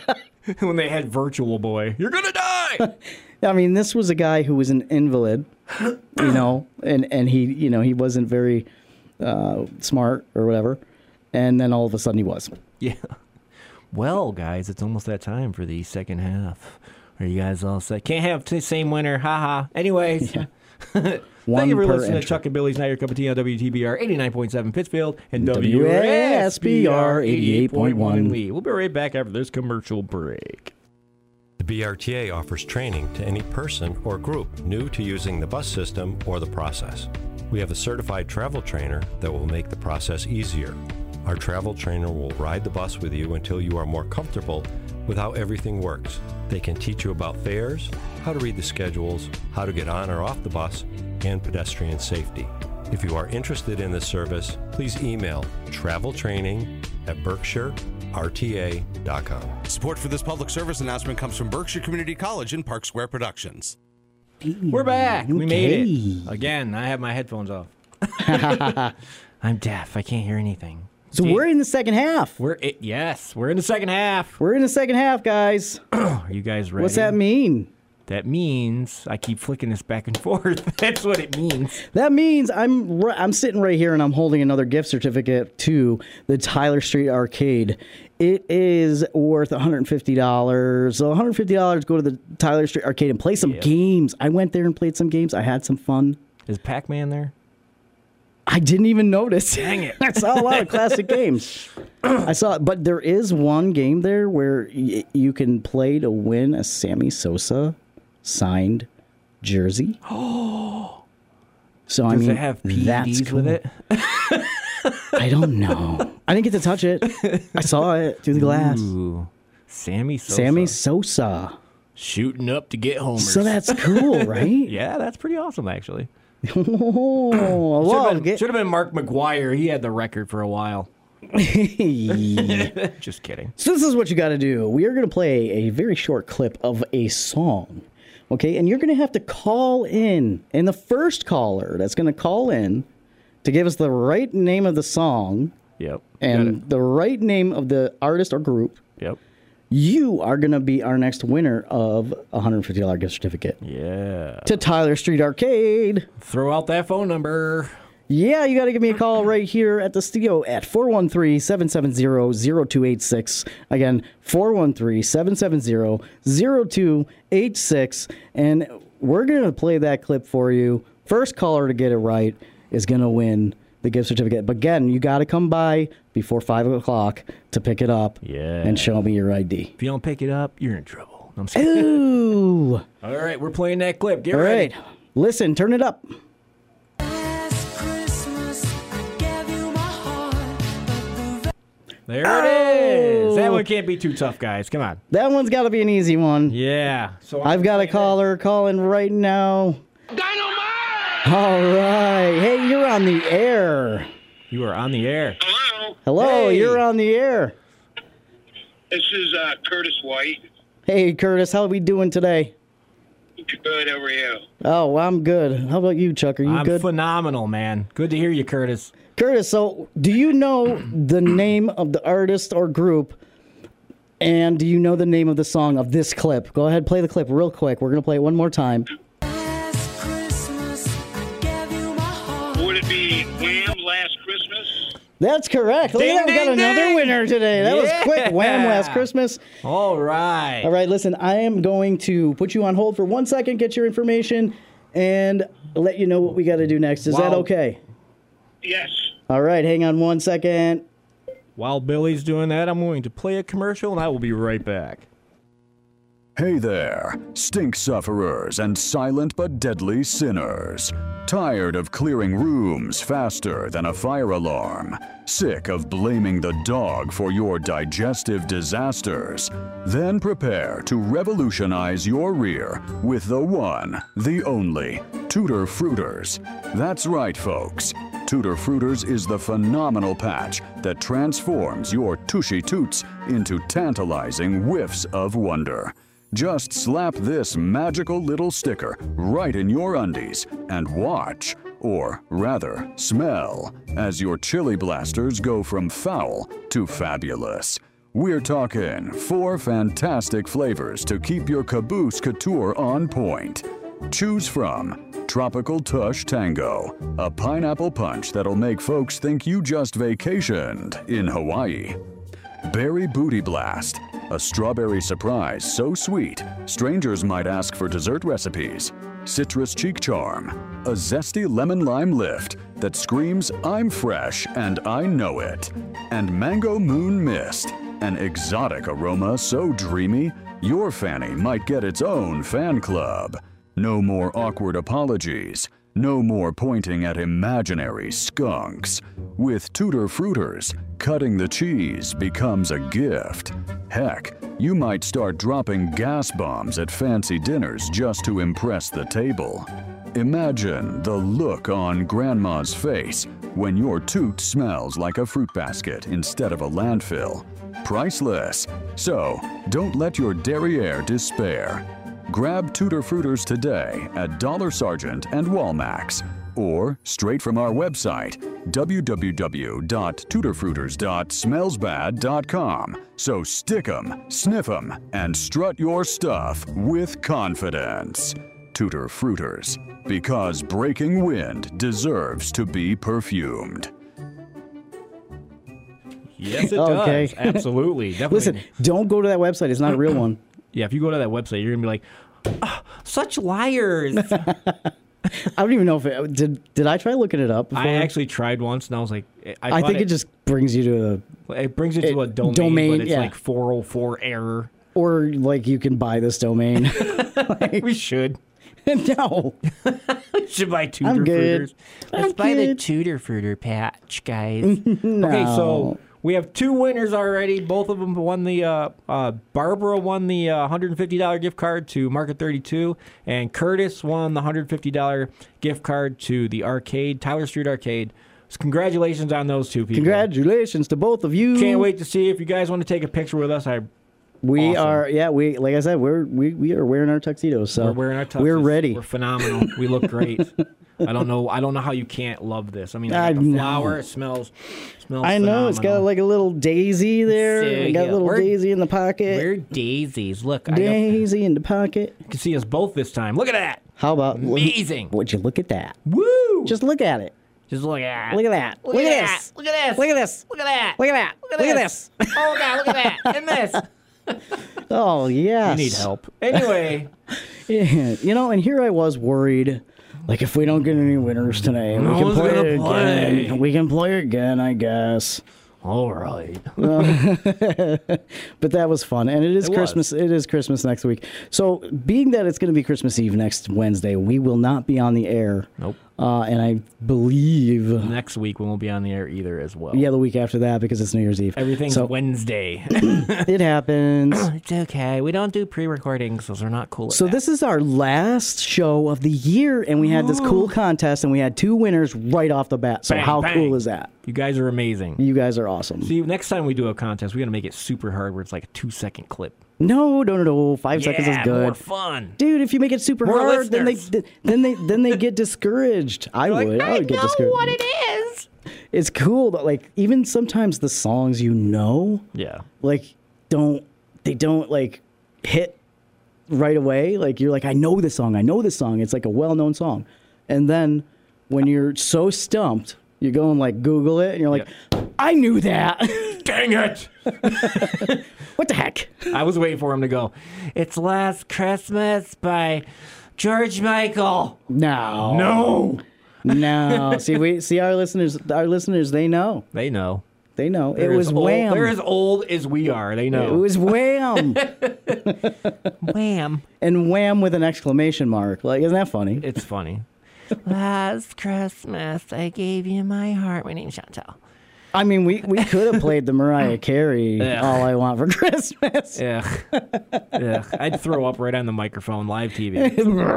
When they had Virtual Boy, you're gonna die. I mean, this was a guy who was an invalid you know, and, and he, you know, he wasn't very uh, smart or whatever. And then all of a sudden he was. Yeah. Well, guys, it's almost that time for the second half. Are you guys all set? Can't have the same winner. Ha ha. Anyways. Yeah. Thank you for listening entry. to Chuck and Billy's Not Your Cup of Tea on W T B R eighty-nine point seven Pittsfield and W S B R eighty-eight point one Lee. We'll be right back after this commercial break. The B R T A offers training to any person or group new to using the bus system or the process. We have a certified travel trainer that will make the process easier. Our travel trainer will ride the bus with you until you are more comfortable with how everything works. They can teach you about fares, how to read the schedules, how to get on or off the bus, and pedestrian safety. If you are interested in this service, please email traveltraining at berkshire r t a dot com. Support for this public service announcement comes from Berkshire Community College and Park Square Productions. We're back. We made it. Again, I have my headphones off. I'm deaf. I can't hear anything. So we're in the second half. We're it, yes, we're in the second half. We're in the second half, guys. Are you guys ready? What's that mean? That means I keep flicking this back and forth. That's what it means. That means I'm I'm sitting right here and I'm holding another gift certificate to the Tyler Street Arcade. It is worth one hundred fifty dollars. So one hundred fifty dollars, go to the Tyler Street Arcade and play some yeah. games. I went there and played some games. I had some fun. Is Pac-Man there? I didn't even notice. Dang it. I saw a lot of classic games. I saw it, but there is one game there where y- you can play to win a Sammy Sosa signed jersey. Oh. So Does I mean, it have P E Ds that's cool. with it? I don't know. I didn't get to touch it. I saw it through the glass. Ooh. Sammy Sosa. Sammy Sosa. Shooting up to get homers. So that's cool, right? Yeah, that's pretty awesome, actually. Oh, well, should, have been, should have been Mark McGuire. He had the record for a while. Just kidding. So this is what you got to do. We are going to play a very short clip of a song, okay? And you're going to have to call in. And the first caller that's going to call in to give us the right name of the song yep. and the right name of the artist or group, yep. you are going to be our next winner of a one hundred fifty dollars gift certificate. Yeah. To Tyler Street Arcade. Throw out that phone number. Yeah, you got to give me a call right here at the studio at four one three, seven seven zero, zero two eight six. Again, four one three, seven seven zero, zero two eight six. And we're going to play that clip for you. First caller to get it right is going to win the gift certificate. But again, you got to come by before five o'clock to pick it up yeah. and show me your I D. If you don't pick it up, you're in trouble. I'm Ooh. All right, we're playing that clip. Get All ready. right. Listen, turn it up. There it is. That one can't be too tough, guys. Come on. That one's got to be an easy one. Yeah. So I've got a caller calling right now. Dynamite! All right. Hey, you're on the air. You are on the air. Hello, Hello, Hey. you're on the air. this is uh, Curtis White. Hey, Curtis, how are we doing today? Good, how are you? Oh, I'm good. How about you, Chuck? Are you I'm good? phenomenal, man. Good to hear you, Curtis. Curtis, so do you know the name of the artist or group, and do you know the name of the song of this clip? Go ahead, play the clip real quick. We're going to play it one more time. Would it be Wham! Last Christmas? That's correct. Look Ding, at that. We got ding, another ding. winner today. That was quick. Wham! Yeah. Last Christmas. All right. All right, listen, I am going to put you on hold for one second, get your information, and let you know what we got to do next. Is Wow. that okay? Yes. All right, hang on one second. While Billy's doing that, I'm going to play a commercial, and I will be right back. Hey there, stink sufferers and silent but deadly sinners. Tired of clearing rooms faster than a fire alarm? Sick of blaming the dog for your digestive disasters? Then prepare to revolutionize your rear with the one, the only, Tutor Fruiters. That's right, folks. Tutor Fruiters is the phenomenal patch that transforms your tushy toots into tantalizing whiffs of wonder. Just slap this magical little sticker right in your undies and watch, or rather, smell, as your chili blasters go from foul to fabulous. We're talking four fantastic flavors to keep your caboose couture on point. Choose from Tropical Tush Tango, a pineapple punch that'll make folks think you just vacationed in Hawaii. Berry Booty Blast, a strawberry surprise so sweet, strangers might ask for dessert recipes. Citrus Cheek Charm, a zesty lemon lime lift that screams, I'm fresh and I know it. And Mango Moon Mist, an exotic aroma so dreamy, your fanny might get its own fan club. No more awkward apologies. No more pointing at imaginary skunks. With Tutor Fruiters, cutting the cheese becomes a gift. Heck, you might start dropping gas bombs at fancy dinners just to impress the table. Imagine the look on Grandma's face when your toot smells like a fruit basket instead of a landfill. Priceless. So, don't let your derriere despair. Grab Tutor Fruiters today at Dollar Sergeant and Walmax, or straight from our website, w w w dot tutor fruiters dot smells bad dot com. So stick 'em, sniff 'em, and strut your stuff with confidence. Tutor Fruiters, because breaking wind deserves to be perfumed. Yes, it Okay. does. Absolutely. Definitely. Listen, don't go to that website. It's not a real one. Yeah, if you go to that website, you're going to be like, "Ah, such liars. I don't even know if it did. Did I try looking it up before? I actually tried once, and I was like, I, I thought think it, just brings you to a, it brings you to a it- domain, domain, but it's yeah. like four oh four error. or like you can buy this domain. We should. No, We should buy Tutor I'm good. Fruiters. I'm Let's buy the good. Tutor Fruiter patch, guys. no. Okay, so we have two winners already. Both of them won the. Uh, uh, Barbara won the uh, one hundred fifty dollars gift card to Market thirty-two, and Curtis won the one hundred fifty dollars gift card to the arcade, Tyler Street Arcade. So congratulations on those two people. Congratulations to both of you. Can't wait to see if you guys want to take a picture with us. I We Awesome. are, yeah. We like I said, we're we, we are wearing our tuxedos, so we're wearing our tuxes. we're ready. We're phenomenal. We look great. I don't know. I don't know how you can't love this. I mean, I I got the know. flower. It smells. Smells. I know it's got phenomenal. like a little daisy there. So, We got yeah, a little we're- daisy in the pocket. We're daisies. Look, I got, you Daisy in the pocket. can see us both this time. Look at that. How about Amazing. Would you look at that? Woo! Just look at it. Just look at. Look at that. Look, Look at, at that. this. Look at this. Look at this. Look at that. Look at that. Look at Look at this. Oh god, look at that. And this. Oh yes. You need help. Anyway, Yeah. You know, and here I was worried. Like if we don't get any winners today, we No can one's play gonna it play. again. We can play again, I guess. all right. But that was fun, and it is It was. Christmas. It is Christmas next week. So, being that it's going to be Christmas Eve next Wednesday, we will not be on the air. Nope. Uh, and I believe, Next week we won't be on the air either as well. yeah, the week after that because it's New Year's Eve. Everything's so Wednesday. it happens. It's okay. We don't do pre-recordings, those are not cool. at So that. this is our last show of the year, and we had this cool contest, and we had two winners right off the bat. So Bang, how bang. cool is that? You guys are amazing. You guys are awesome. See, next time we do a contest, we got to make it super hard where it's like a two-second clip. No, no, no, no. Five seconds is Yeah, good. more fun. Dude, if you make it super More hard, then they listeners. then they then they get discouraged. I Like, would. I would get discouraged. what it is. It's cool, but like even sometimes the songs you know, Yeah. like don't they don't like hit right away. Like you're like, I know this song, I know this song. It's like a well-known song, and then when you're so stumped, you go and like Google it, and you're like, I knew that. Dang it! What the heck? I was waiting for him to go, It's Last Christmas by George Michael. No, No. no. See, we see our listeners. Our listeners, they know. They know. They know. They're it was as old, Wham. They're as old as we are. They know. It was Wham. Wham. And Wham with an exclamation mark. Like, isn't that funny? It's funny. Last Christmas, I gave you my heart. My name's Chantal. I mean, we, we could have played the Mariah Carey Ugh. All I Want for Christmas. Ugh. Ugh. I'd throw up right on the microphone, live T V. I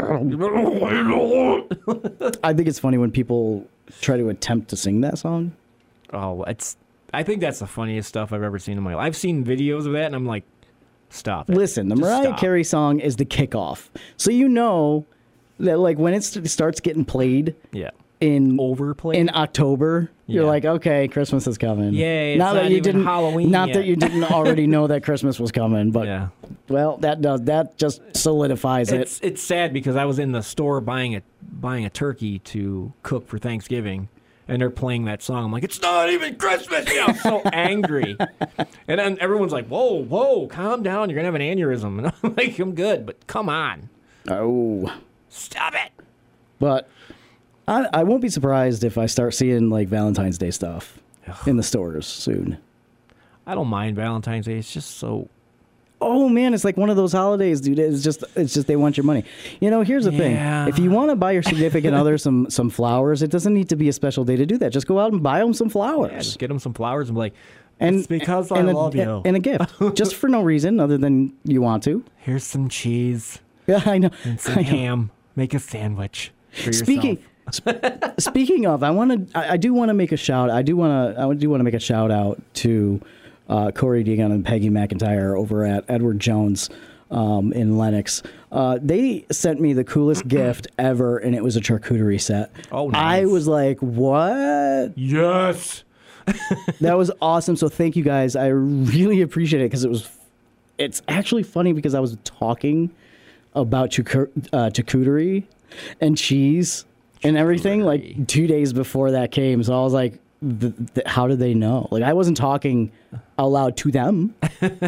think it's funny when people try to attempt to sing that song. Oh, it's. I think that's the funniest stuff I've ever seen in my life. I've seen videos of that, and I'm like, stop it. Listen, the Just Mariah stop. Carey song is the kickoff. So you know that, like, when it st- starts getting played Yeah. in Overplayed. in October, you're Yeah. like, okay, Christmas is coming. Yay, it's Not that not you even didn't Halloween Not that yet. you didn't already know that Christmas was coming, but Yeah. well, that does that just solidifies It's it. it's sad because I was in the store buying a buying a turkey to cook for Thanksgiving, and they're playing that song. I'm like, it's not even Christmas. You know, I'm so angry. And then everyone's like, whoa, whoa, calm down. You're going to have an aneurysm. And I'm like, I'm good, but come on. Oh. Stop it. But I, I won't be surprised if I start seeing like Valentine's Day stuff in the stores soon. I don't mind Valentine's Day. It's just so... Oh man, it's like one of those holidays, dude. It's just, it's just they want your money. You know, here's the Yeah. thing: if you want to buy your significant other some some flowers, it doesn't need to be a special day to do that. Just go out and buy them some flowers. Yeah, just get them some flowers and be like, and it's because and I a, love you. and a gift, just for no reason other than you want to. Here's some cheese Yeah, I know. and some I know. ham. Make a sandwich for Speaking yourself. speaking of, I want to. I, I do want to make a shout. I do want to. I do want to make a shout out to uh, Corey Deegan and Peggy McIntyre over at Edward Jones um, in Lenox. Uh, they sent me the coolest gift ever, and it was a charcuterie set. Oh, nice. I was like, "What?" Yes. That was awesome. So thank you guys. I really appreciate it because it was. It's actually funny because I was talking about charcu- uh, charcuterie and cheese and everything like two days before that came. So I was like, th- th- how did they know? Like I wasn't talking out loud to them,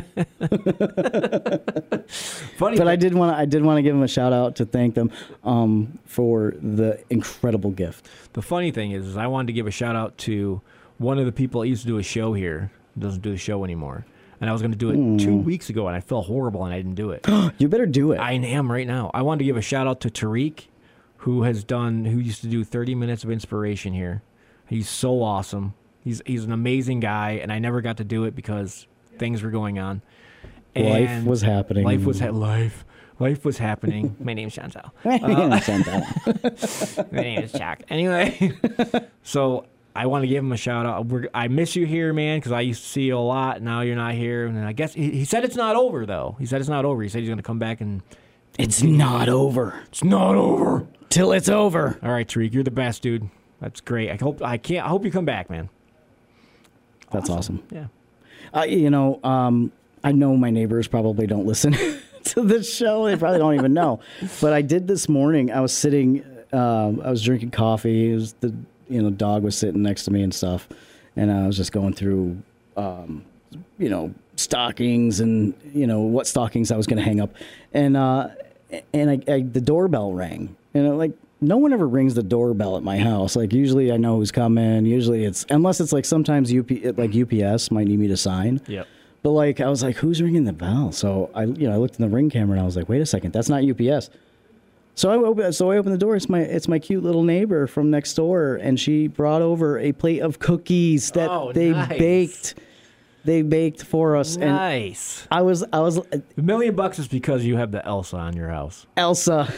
Funny. but I did want to. I did want to give them a shout out to thank them um, for the incredible gift. The funny thing is, is I wanted to give a shout out to one of the people that used to do a show here. Doesn't do the show anymore. And I was going to do it two weeks ago, and I felt horrible, and I didn't do it. You better do it. I am right now. I wanted to give a shout out to Tariq, who has done, who used to do thirty minutes of inspiration here. He's so awesome. He's he's an amazing guy, and I never got to do it because things were going on. Life And was happening. Life was ha- life. Life was happening. My name's Chantal. Yeah, Uh, Chantal. My name is Chuck. Anyway, so I want to give him a shout out. We're, I miss you here, man, because I used to see you a lot. Now you're not here, and I guess he, he said it's not over though. He said it's not over. He said he's going to come back and It's not over it's not over. till it's over. All right, Tariq, you're the best, dude. That's great. I hope I can't. I hope you come back, man. That's awesome. Yeah. Uh, you know, um, I know my neighbors probably don't listen to this show. They probably don't even know. But I did this morning. I was sitting, um, I was drinking coffee. It was the, you know, dog was sitting next to me and stuff. And I was just going through, um, you know, stockings and, you know, what stockings I was going to hang up. And, uh, and I, I, the doorbell rang. And I'm like, no one ever rings the doorbell at my house. Like usually I know who's coming. Usually it's, unless it's like sometimes U P, like U P S might need me to sign. Yep. But like I was like, who's ringing the bell? So I, you know, I looked in the ring camera and I was like, wait a second, that's not U P S. So I open, so I open the door. It's my, it's my cute little neighbor from next door, and she brought over a plate of cookies that Oh, they nice. baked. They baked for us, Nice. and I was, I was A million bucks is because you have the Elsa on your house. Elsa,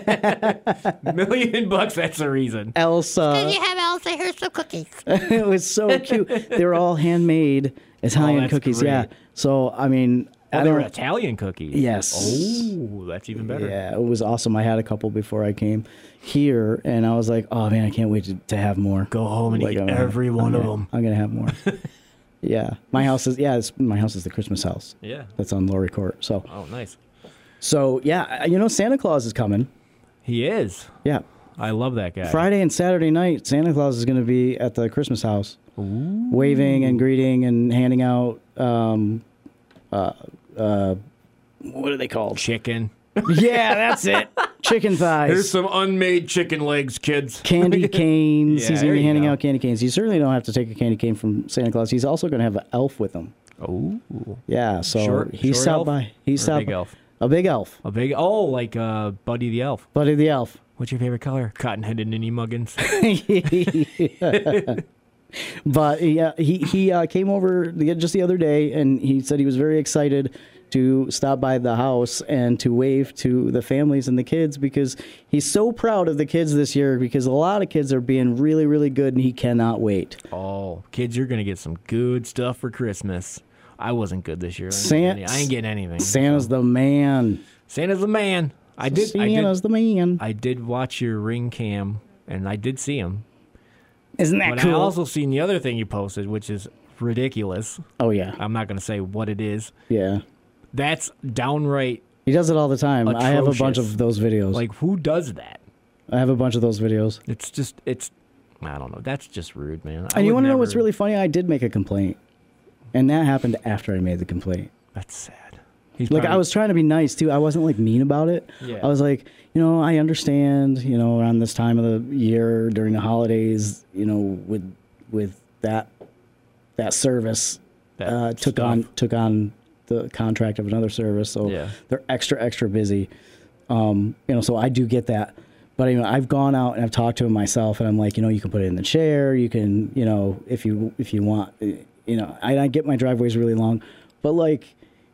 A million bucks, that's the reason. Elsa. You have Elsa. Here's some cookies. It was so cute. They were all handmade Italian Oh, that's cookies. great. Yeah. So I mean, Oh, I they were don't. Italian cookies. Yes. Oh, that's even better. Yeah, it was awesome. I had a couple before I came here, and I was like, "Oh man, I can't wait to, to have more." Go home and Like, eat I'm every I'm one of gonna- them. I'm gonna have more. Yeah, my house is yeah, it's, my house is the Christmas house. Yeah. That's on Laurie Court. So, Oh, nice. so yeah, you know, Santa Claus is coming. He is. Yeah, I love that guy. Friday and Saturday night, Santa Claus is going to be at the Christmas house, waving and greeting and handing out. Um, uh, uh, what are they called? Chicken. Yeah, that's it. Chicken thighs. Here's some unmade chicken legs, kids. Candy canes. Yeah, He's there going to be you handing go. out candy canes. You certainly don't have to take a candy cane from Santa Claus. He's also going to have an elf with him. Oh. Yeah, so Short- he short stopped elf by. He or a stopped big by- elf? A big elf. A big, oh, like uh, Buddy the Elf. Buddy the elf. What's your favorite color? Cotton-headed ninny muggins. But yeah, he he uh, came over the, just the other day, and he said he was very excited to stop by the house and to wave to the families and the kids, because he's so proud of the kids this year, because a lot of kids are being really, really good, and he cannot wait. Oh, kids, you're going to get some good stuff for Christmas. I wasn't good this year. I ain't, San- getting, any- I ain't getting anything. Santa's the man. Santa's the man. I did. I Santa's did. the man. I did watch your ring cam, and I did see him. Isn't that But cool? I also seen the other thing you posted, which is ridiculous. oh yeah, I'm not going to say what it is. yeah. That's downright. He does it all the time. I have a bunch Atrocious. of those videos. Like, who does that? I have a bunch of those videos. It's just, it's, I don't know. That's just rude, man. I And you would want to know never- what's really funny? I did make a complaint. And that happened after I made the complaint. That's sad. He's Like, probably- I was trying to be nice, too. I wasn't, like, mean about it. Yeah. I was like, you know, I understand, you know, around this time of the year, during the holidays, you know, with with that that service, That uh, took stuff. on took on the contract of another service. So Yeah. they're extra, extra busy. Um, you know, so I do get that. But, you know, I've gone out and I've talked to him myself, and I'm like, you know, you can put it in the chair. You can, you know, if you if you want, you know, I, I get my driveways really long. But, like,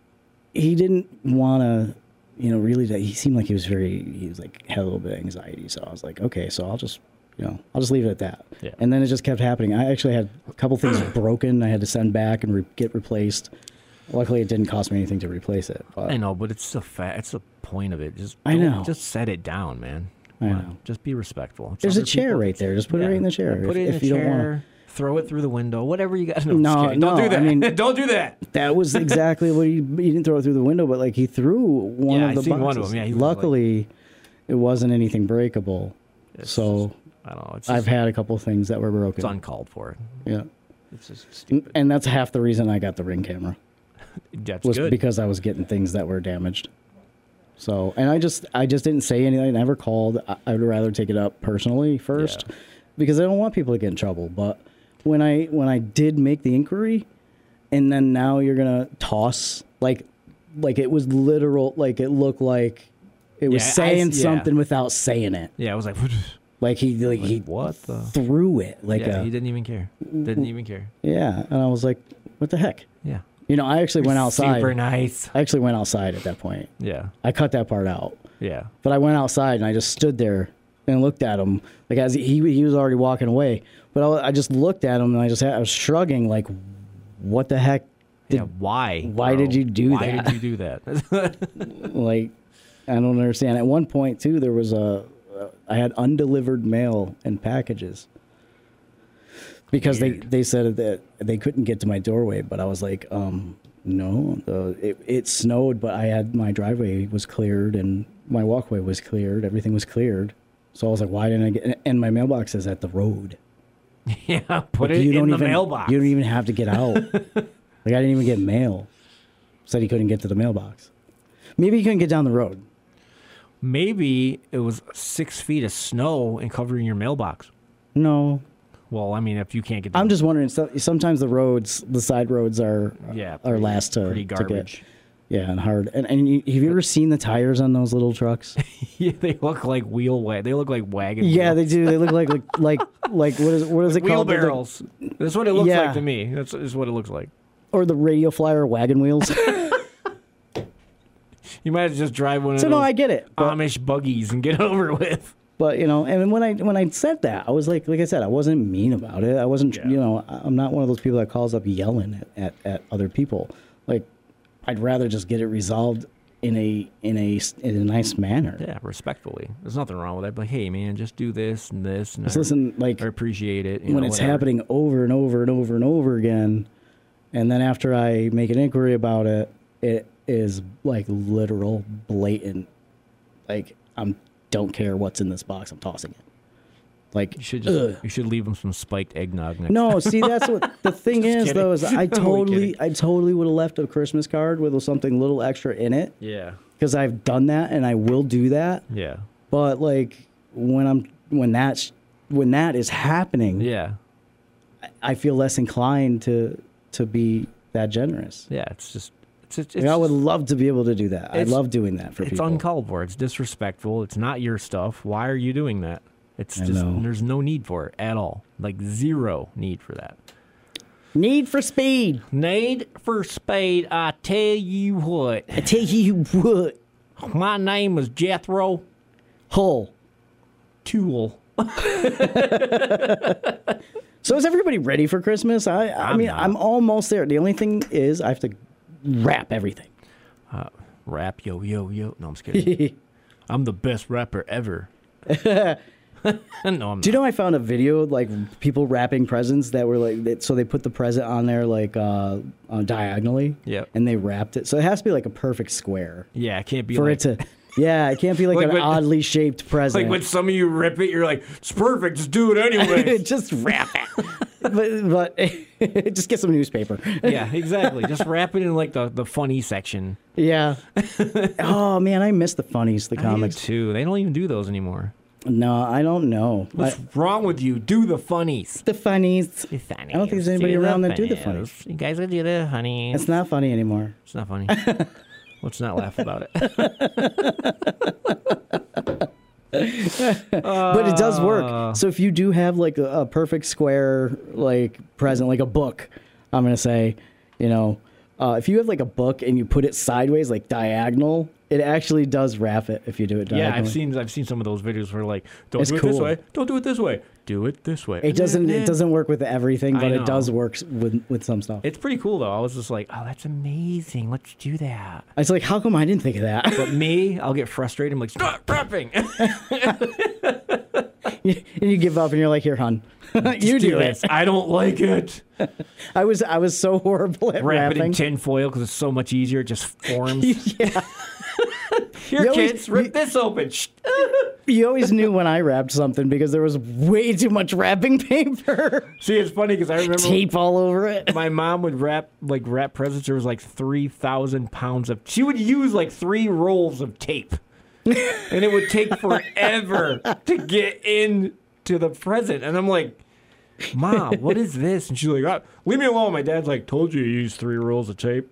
he didn't want to, you know, really, he seemed like he was very, he was like, had a little bit of anxiety. So I was like, okay, so I'll just, you know, I'll just leave it at that. Yeah. And then it just kept happening. I actually had a couple things broken. I had to send back and re- get replaced. Luckily, it didn't cost me anything to replace it. But I know, but it's the fa- it's the point of it. Just I don't- know. Just set it down, man. I Come on, know. Just be respectful. It's There's a other chair people- right there. Just put it Yeah. right in the chair. Put if, it in if a you don't chair. want Throw it through the window. Whatever you got. No, No, I'm just kidding. Don't no, do that. I mean- don't do that. that was exactly what he, he didn't throw it through the window, but like he threw one Yeah, of the I seen boxes. one of them. Yeah, he was Luckily, it wasn't anything breakable. It's so just- I don't know. It's I've just- had a couple things that were broken. It's uncalled for. Yeah. It's just N- stupid. And that's half the reason I got the Ring camera. That's was good. because I was getting things that were damaged. So, and I just, I just didn't say anything. I never called. I, I would rather take it up personally first, Yeah. because I don't want people to get in trouble. But when I, when I did make the inquiry, and then now you're gonna toss like, like it was literal. Like it looked like it was Yeah, I- saying yeah. something without saying it. Yeah, I was like, Like he, like, he what the? threw it. Like yeah, a, he didn't even care. Didn't even care. yeah. And I was like, what the heck? Yeah. You know, I actually went outside. Super nice. I actually went outside at that point. Yeah. I cut that part out. Yeah. But I went outside and I just stood there and looked at him, like as he he was already walking away. But I, I just looked at him and I just had, I was shrugging, like, what the heck? Did, yeah. Why? why bro? did you do why that? Why did you do that? Like, I don't understand. At one point too, there was a uh, I had undelivered mail and packages because Weird. they they said that they couldn't get to my doorway. But I was like, um, no, uh, it it snowed, but I had my driveway was cleared and my walkway was cleared. Everything was cleared. So I was like, why didn't I get? And my mailbox is at the road. yeah. Put Like, it you in don't the even, mailbox. You don't even have to get out. Like I didn't even get mail. Said he couldn't get to the mailbox. Maybe he couldn't get down the road. Maybe it was six feet of snow and covering your mailbox. No. Well, I mean, if you can't get, I'm just wondering. So, sometimes the roads, the side roads, are yeah, are pretty- last to pretty to garbage. get. Yeah, and hard. And and you, have you ever seen the tires on those little trucks? Yeah, they look like wheel wa- They look like wagon. Yeah, they wheels. do. They look like like like, like what is what is it called? The- wheelbarrows. That's what it looks Yeah. like to me. That's is what it looks like. or the radio flyer wagon wheels. You might just drive one of So those no, I get it. But, Amish buggies and get it over with. but you know, and when I when I said that, I was like, like I said, I wasn't mean about it. I wasn't, Yeah. you know, I'm not one of those people that calls up yelling at, at, at other people. Like, I'd rather just get it resolved in a in a in a nice manner. Yeah, respectfully. There's nothing wrong with that. But hey, man, just do this and this. And Just I, listen, like I appreciate it. you when know, it's whatever. happening over and over and over and over again, and then after I make an inquiry about it, it is like literal blatant. Like I'm don't care what's in this box. I'm tossing it. Like You should just ugh. you should leave them some spiked eggnog. Next No, see that's what the thing Just is kidding. though is I I'm only totally kidding. I totally would have left a Christmas card with something a little extra in it Yeah. because I've done that and I will do that. Yeah. But like when I'm when that's when that is happening, Yeah. I feel less inclined to to be that generous. Yeah. It's just it's it's, Like, it's I would love to be able to do that. I it's- love doing that for it's people. uncalled for. It's disrespectful. It's not your stuff. Why are you doing that? It's I just know. there's no need for it at all. Like zero need for that. Need for speed. Need for speed. I tell you what. I tell you what, My name is Jethro Hull. Tool. So is everybody ready for Christmas? I I I'm mean not. I'm almost there. The only thing is I have to wrap everything. Uh, rap yo yo yo. No, I'm just kidding. I'm the best rapper ever. no, I'm Do you not. know I found a video like people wrapping presents that were like that, so they put the present on there like uh, uh diagonally. Yep. And they wrapped it. So it has to be like a perfect square Yeah, it can't be for like it to Yeah, it can't be like, Like an when- oddly shaped present. Like when some of you rip it, you're like, it's perfect, just do it anyway. Just wrap it. but but just get some newspaper. Yeah, exactly. Just wrap it in like the, the funny section. Yeah. Oh man, I miss the funnies, the I do comics. too. They don't even do those anymore. No, I don't know. What's I- wrong with you? Do the funnies. the funnies. The funnies. I don't think there's anybody Do the around that do the funnies. You guys would do the funnies. It's not funny anymore. It's not funny. Let's not laugh about it. But it does Uh. work. So if you do have like a, a perfect square like present, like a book, I'm gonna say, you know, uh, if you have like a book and you put it sideways, like diagonal, it actually does wrap it if you do it Yeah, diagonally. I've seen I've seen some of those videos where like, don't It's do it this cool. way, don't do it this way, do it this way. It doesn't. Eh, It doesn't work with everything, I but know. it does work s- with with some stuff. It's pretty cool though. I was just like, oh, that's amazing. Let's do that. It's like, how come I didn't think of that? But me, I'll get frustrated. I'm like, stop rapping. and you give up, and you're like, here, hon, you do it. I don't like it. I was I was so horrible at Wrap it in rapping. tin foil because it's so much easier. It just forms. Yeah. Here, You always- kids, rip you- this open. Shh. You always knew when I wrapped something because there was way too much wrapping paper, See, it's funny because I remember tape all over it. my mom would wrap like wrap presents. There was like three thousand pounds of. She would use like three rolls of tape, and it would take forever to get into the present. And I'm like, Mom, what is this? And she's like, oh, leave me alone. My dad's like, told you to use three rolls of tape.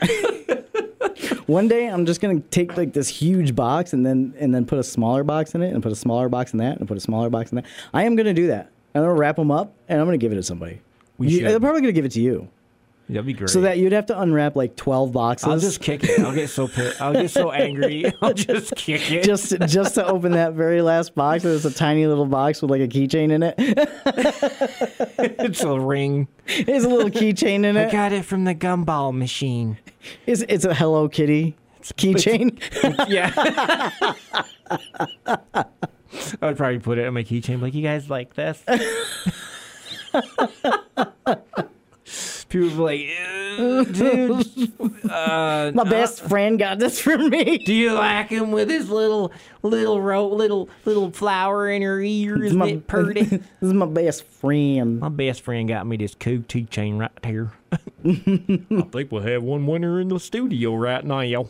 One day I'm just gonna take like this huge box and then and then put a smaller box in it and put a smaller box in that and put a smaller box in that. I am gonna do that. I'm gonna wrap them up and I'm gonna give it to somebody. We You- should. I'm probably gonna give it to you, That'd be great. so that you'd have to unwrap like twelve boxes. I'll just kick it. I'll get so pissed. I'll get so angry. I'll just kick it. just just to open that very last box. There's a tiny little box with like a keychain in it. It's a ring. There's a little keychain in I it. got it from the gumball machine. It's, it's a Hello Kitty keychain. Yeah. I would probably put it on my keychain. Like, you guys like this? People be like, "Uh, dude, uh, My best friend got this for me. do you like him with his little, little, ro- little, little flower in her ear? Isn't my, it pretty? this is my best friend. My best friend got me this cool keychain right here. I think we'll have one winner in the studio right now.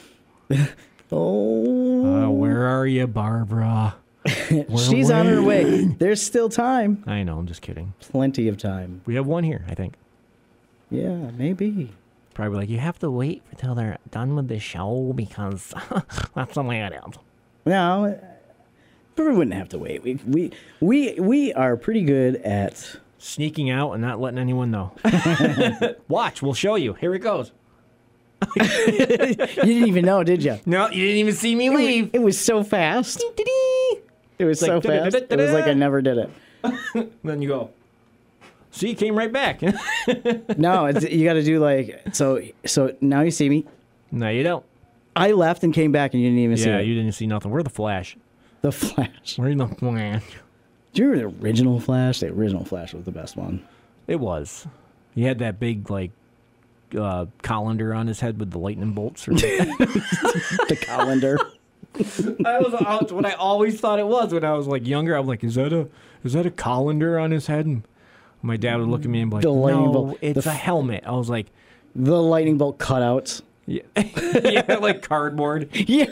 Oh, Uh, where are you, Barbara? We're she's on her waiting. way. There's still time. I know, I'm just kidding. Plenty of time. We have one here, I think. Yeah, maybe. Probably like, you have to wait until they're done with the show because that's the way it is. No, but we wouldn't have to wait. We we we we are pretty good at. Sneaking out and not letting anyone know. Watch, we'll show you. Here it goes. You didn't even know, did you? No, you didn't even see me leave. It was so fast. It was It's so like, fast. It was like I never did it. Then you go. See, it came right back. No, it's, you got to do like so. So now you see me. No, you don't. I left and came back, and you didn't even see Yeah, it. you didn't see nothing. We're the Flash. The Flash. We're the Flash. Do you remember the original Flash? The original Flash was the best one. It was. He had that big, like, uh, colander on his head with the lightning bolts. Or The colander. That was uh, what I always thought it was when I was like younger. I'm like, is that a is that a colander on his head? And my dad would look at me and be like, The lightning no, bolt. it's The a f- helmet. I was like, The lightning bolt cutouts. yeah, yeah, like cardboard. Yeah.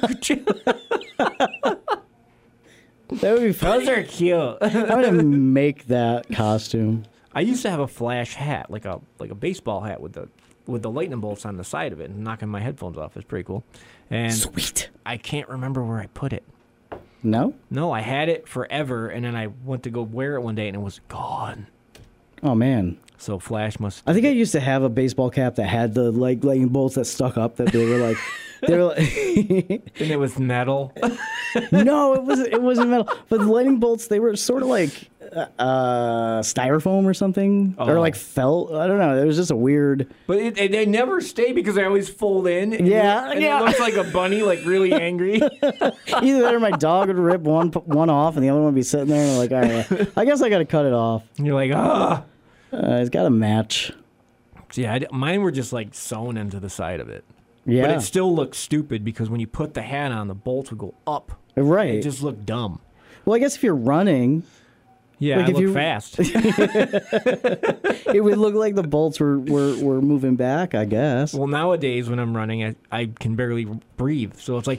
That would be fun. Those are cute. I'm gonna make that costume. I used to have a Flash hat, like a like a baseball hat with the with the lightning bolts on the side of it, and knocking my headphones off. It's pretty cool. And Sweet. I can't remember where I put it. No? No, I had it forever, and then I went to go wear it one day, and it was gone. Oh man. So Flash must. I think I used to have a baseball cap that had the like lightning bolts that stuck up that they were like they were like And it was metal. no, it wasn't. It wasn't metal. But the lightning bolts, they were sort of like uh, styrofoam or something, Oh. or like felt. I don't know. It was just a weird. But it, it, they never stay because they always fold in. And Yeah, and yeah. it looks like a bunny, like really angry. Either that or my dog would rip one one off, and the other one would be sitting there and like, all right, I guess I got to cut it off. And you're like, ah. Uh, it's got to match. Yeah, I d mine were just like sewn into the side of it. Yeah. But it still looks stupid because when you put the hat on, the bolts would go up. Right. It just looked dumb. Well, I guess if you're running, Yeah, Like I if look you- fast. it would look like the bolts were, were, were moving back, I guess. Well, nowadays when I'm running, I, I can barely breathe. So it's like,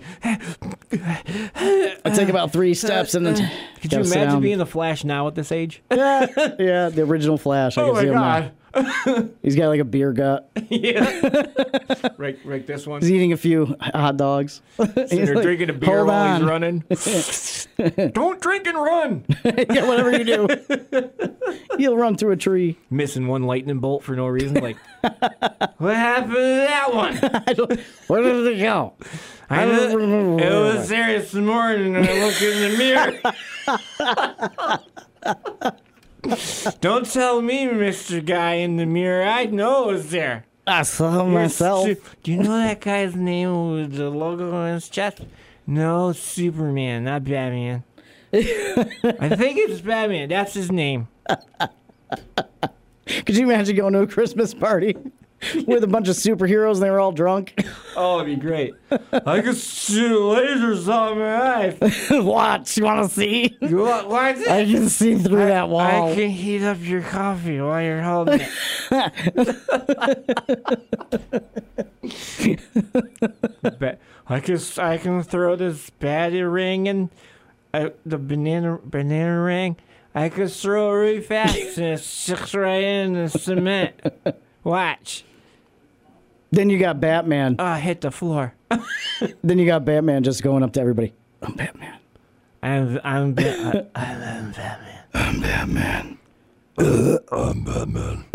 I take about three steps and then could you gotta sit imagine down. being the Flash now at this age? yeah, yeah, the original Flash. I Oh can my see him now. god! He's got like a beer gut. Yeah. right, right. This one. He's eating a few hot dogs. Sitting He's there like, drinking a beer "Hold while on." he's running. Don't drink and run. Yeah, whatever you do. He'll run through a tree. Missing one lightning bolt for no reason. Like, what happened to that one? I don't, where did it go? I know, it was there this morning and I looked in the mirror. Don't tell me, Mister Guy in the mirror. I know it was there. I saw You're myself. su- Do you know that guy's name with the logo on his chest? No, Superman, not Batman. I think it's Batman. That's his name. Could you imagine going to a Christmas party with a bunch of superheroes and they were all drunk? Oh, it'd be great. I could see lasers on my eyes. Watch, you want to see? You want, what's it? I can see through that wall. I can heat up your coffee while you're holding it. Ba- I can I can throw this batty ring and uh, the banana banana ring. I could throw it really fast and it sticks right in the cement. Watch. Then you got Batman. Ah, hit the floor. Then you got Batman just going up to everybody. I'm Batman. I'm I'm ba- I, I'm Batman. I'm Batman. Uh, I'm Batman.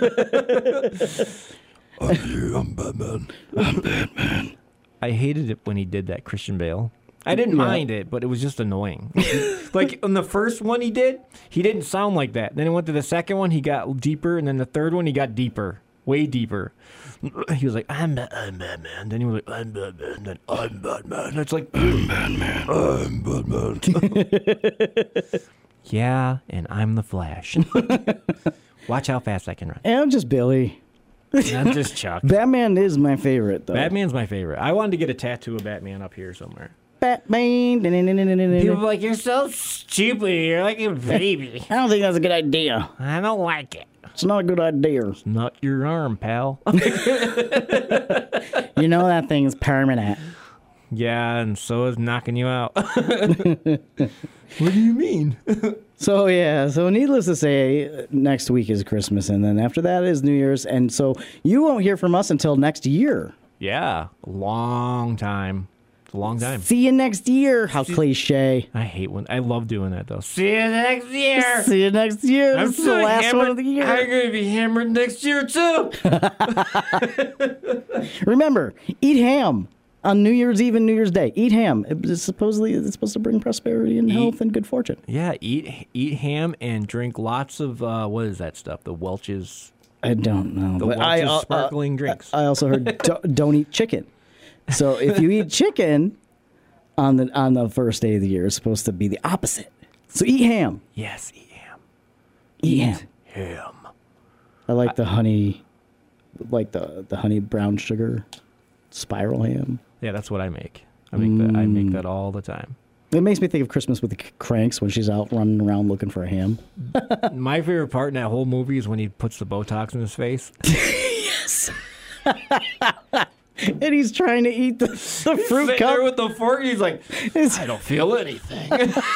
I'm you, I'm Batman. I'm Batman. I hated it when he did that, Christian Bale. I didn't Yeah. mind it, but it was just annoying. Like, on the first one he did, he didn't sound like that. Then he went to the second one, he got deeper, and then the third one, he got deeper. Way deeper. He was like, I'm, Ba- I'm Batman. Then he was like, I'm Batman. Then I'm Batman. And it's like, I'm Batman. I'm Batman. yeah, and I'm the Flash. Watch how fast I can run. And I'm just Billy. I'm just Chuck. Batman is my favorite, though. Batman's my favorite. I wanted to get a tattoo of Batman up here somewhere. Batman. People are like, you're so stupid. You're like a baby. I don't think that's a good idea. I don't like it. It's not a good idea. Not your arm, pal. You know that thing's permanent. Yeah, and so is knocking you out. What do you mean? So, yeah, so needless to say, next week is Christmas, and then after that is New Year's, and so you won't hear from us until next year. Yeah, long time. It's a long time. See you next year. How cliche. I hate when I love doing that though. See you next year. See you next year. I'm This is the so last hammered. one of the year. I'm gonna be hammered next year too. Remember, eat ham on New Year's Eve and New Year's Day. Eat ham. It's supposedly it's supposed to bring prosperity and Eat- health and good fortune. Yeah, eat eat ham and drink lots of uh, what is that stuff? The Welch's, I don't know. the but Welch's I, uh, sparkling drinks. I also heard do, don't eat chicken. So if you eat chicken on the on the first day of the year, it's supposed to be the opposite. So eat ham. Yes, eat ham. Eat ham. Ham. I like the honey, like the, the honey brown sugar spiral ham. Yeah, that's what I make. I make that. I make that all the time. It makes me think of Christmas with the C- Cranks when she's out running around looking for a ham. My favorite part in that whole movie is when he puts the Botox in his face. Yes. And he's trying to eat the, the fruit Sitting cup. there with the fork, he's like, It's- I don't feel anything.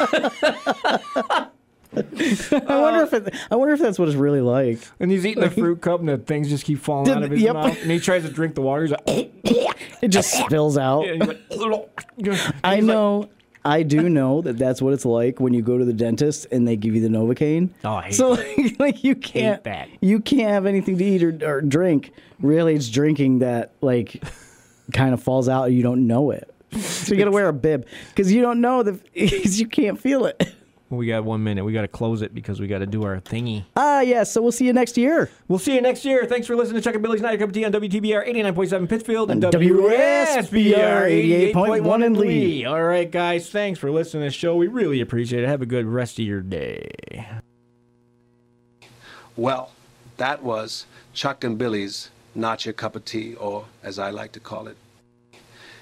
I wonder if it, I wonder if that's what it's really like. And he's eating the fruit cup, and the things just keep falling Did- out of his yep. mouth. And he tries to drink the water. He's like, It just spills out. and he's like, I he's like- know. I do know that that's what it's like when you go to the dentist and they give you the Novocaine. Oh, I hate so that. like, like you can't that. you can't have anything to eat or, or drink. Really, it's drinking that like kind of falls out and you don't know it. So you got to wear a bib because you don't know that because you can't feel it. we got one minute. We got to close it because we got to do our thingy. Ah, yes. So we'll see you next year. We'll see you next year. Thanks for listening to Chuck and Billy's Night Your Cup of Tea on W T B R eighty-nine point seven Pittsfield and W S B R eighty-eight point one in Lee. All right, guys. Thanks for listening to the show. We really appreciate it. Have a good rest of your day. Well, that was Chuck and Billy's Not Your Cup of Tea, or as I like to call it,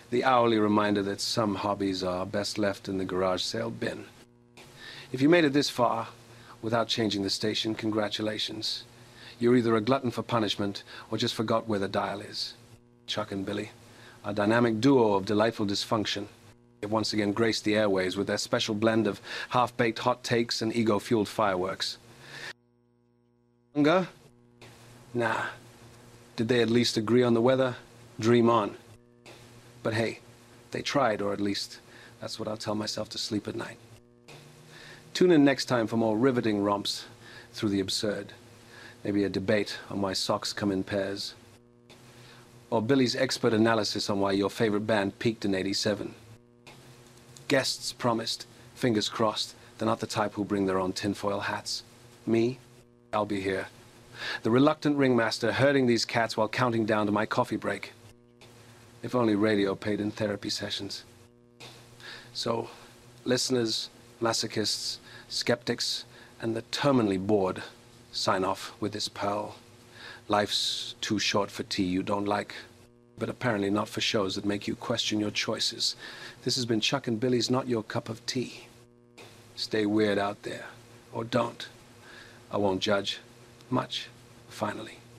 The hourly reminder that some hobbies are best left in the garage sale bin. If you made it this far without changing the station, congratulations. You're either a glutton for punishment or just forgot where the dial is. Chuck and Billy, a dynamic duo of delightful dysfunction, have once again graced the airways with their special blend of half-baked hot takes and ego-fueled fireworks. Hunger? Nah. Did they at least agree on the weather? Dream on. But hey, they tried, or at least that's what I'll tell myself to sleep at night. Tune in next time for more riveting romps through the absurd. Maybe a debate on why socks come in pairs. Or Billy's expert analysis on why your favorite band peaked in eighty-seven. Guests promised, fingers crossed, they're not the type who bring their own tinfoil hats. Me? I'll be here. The reluctant ringmaster herding these cats while counting down to my coffee break. If only radio paid in therapy sessions. So, listeners, masochists, skeptics, and the terminally bored, sign off with this pearl. Life's too short for tea you don't like, but apparently not for shows that make you question your choices. This has been Chuck and Billy's Not Your Cup of Tea. Stay weird out there, or don't. I won't judge. Much, finally.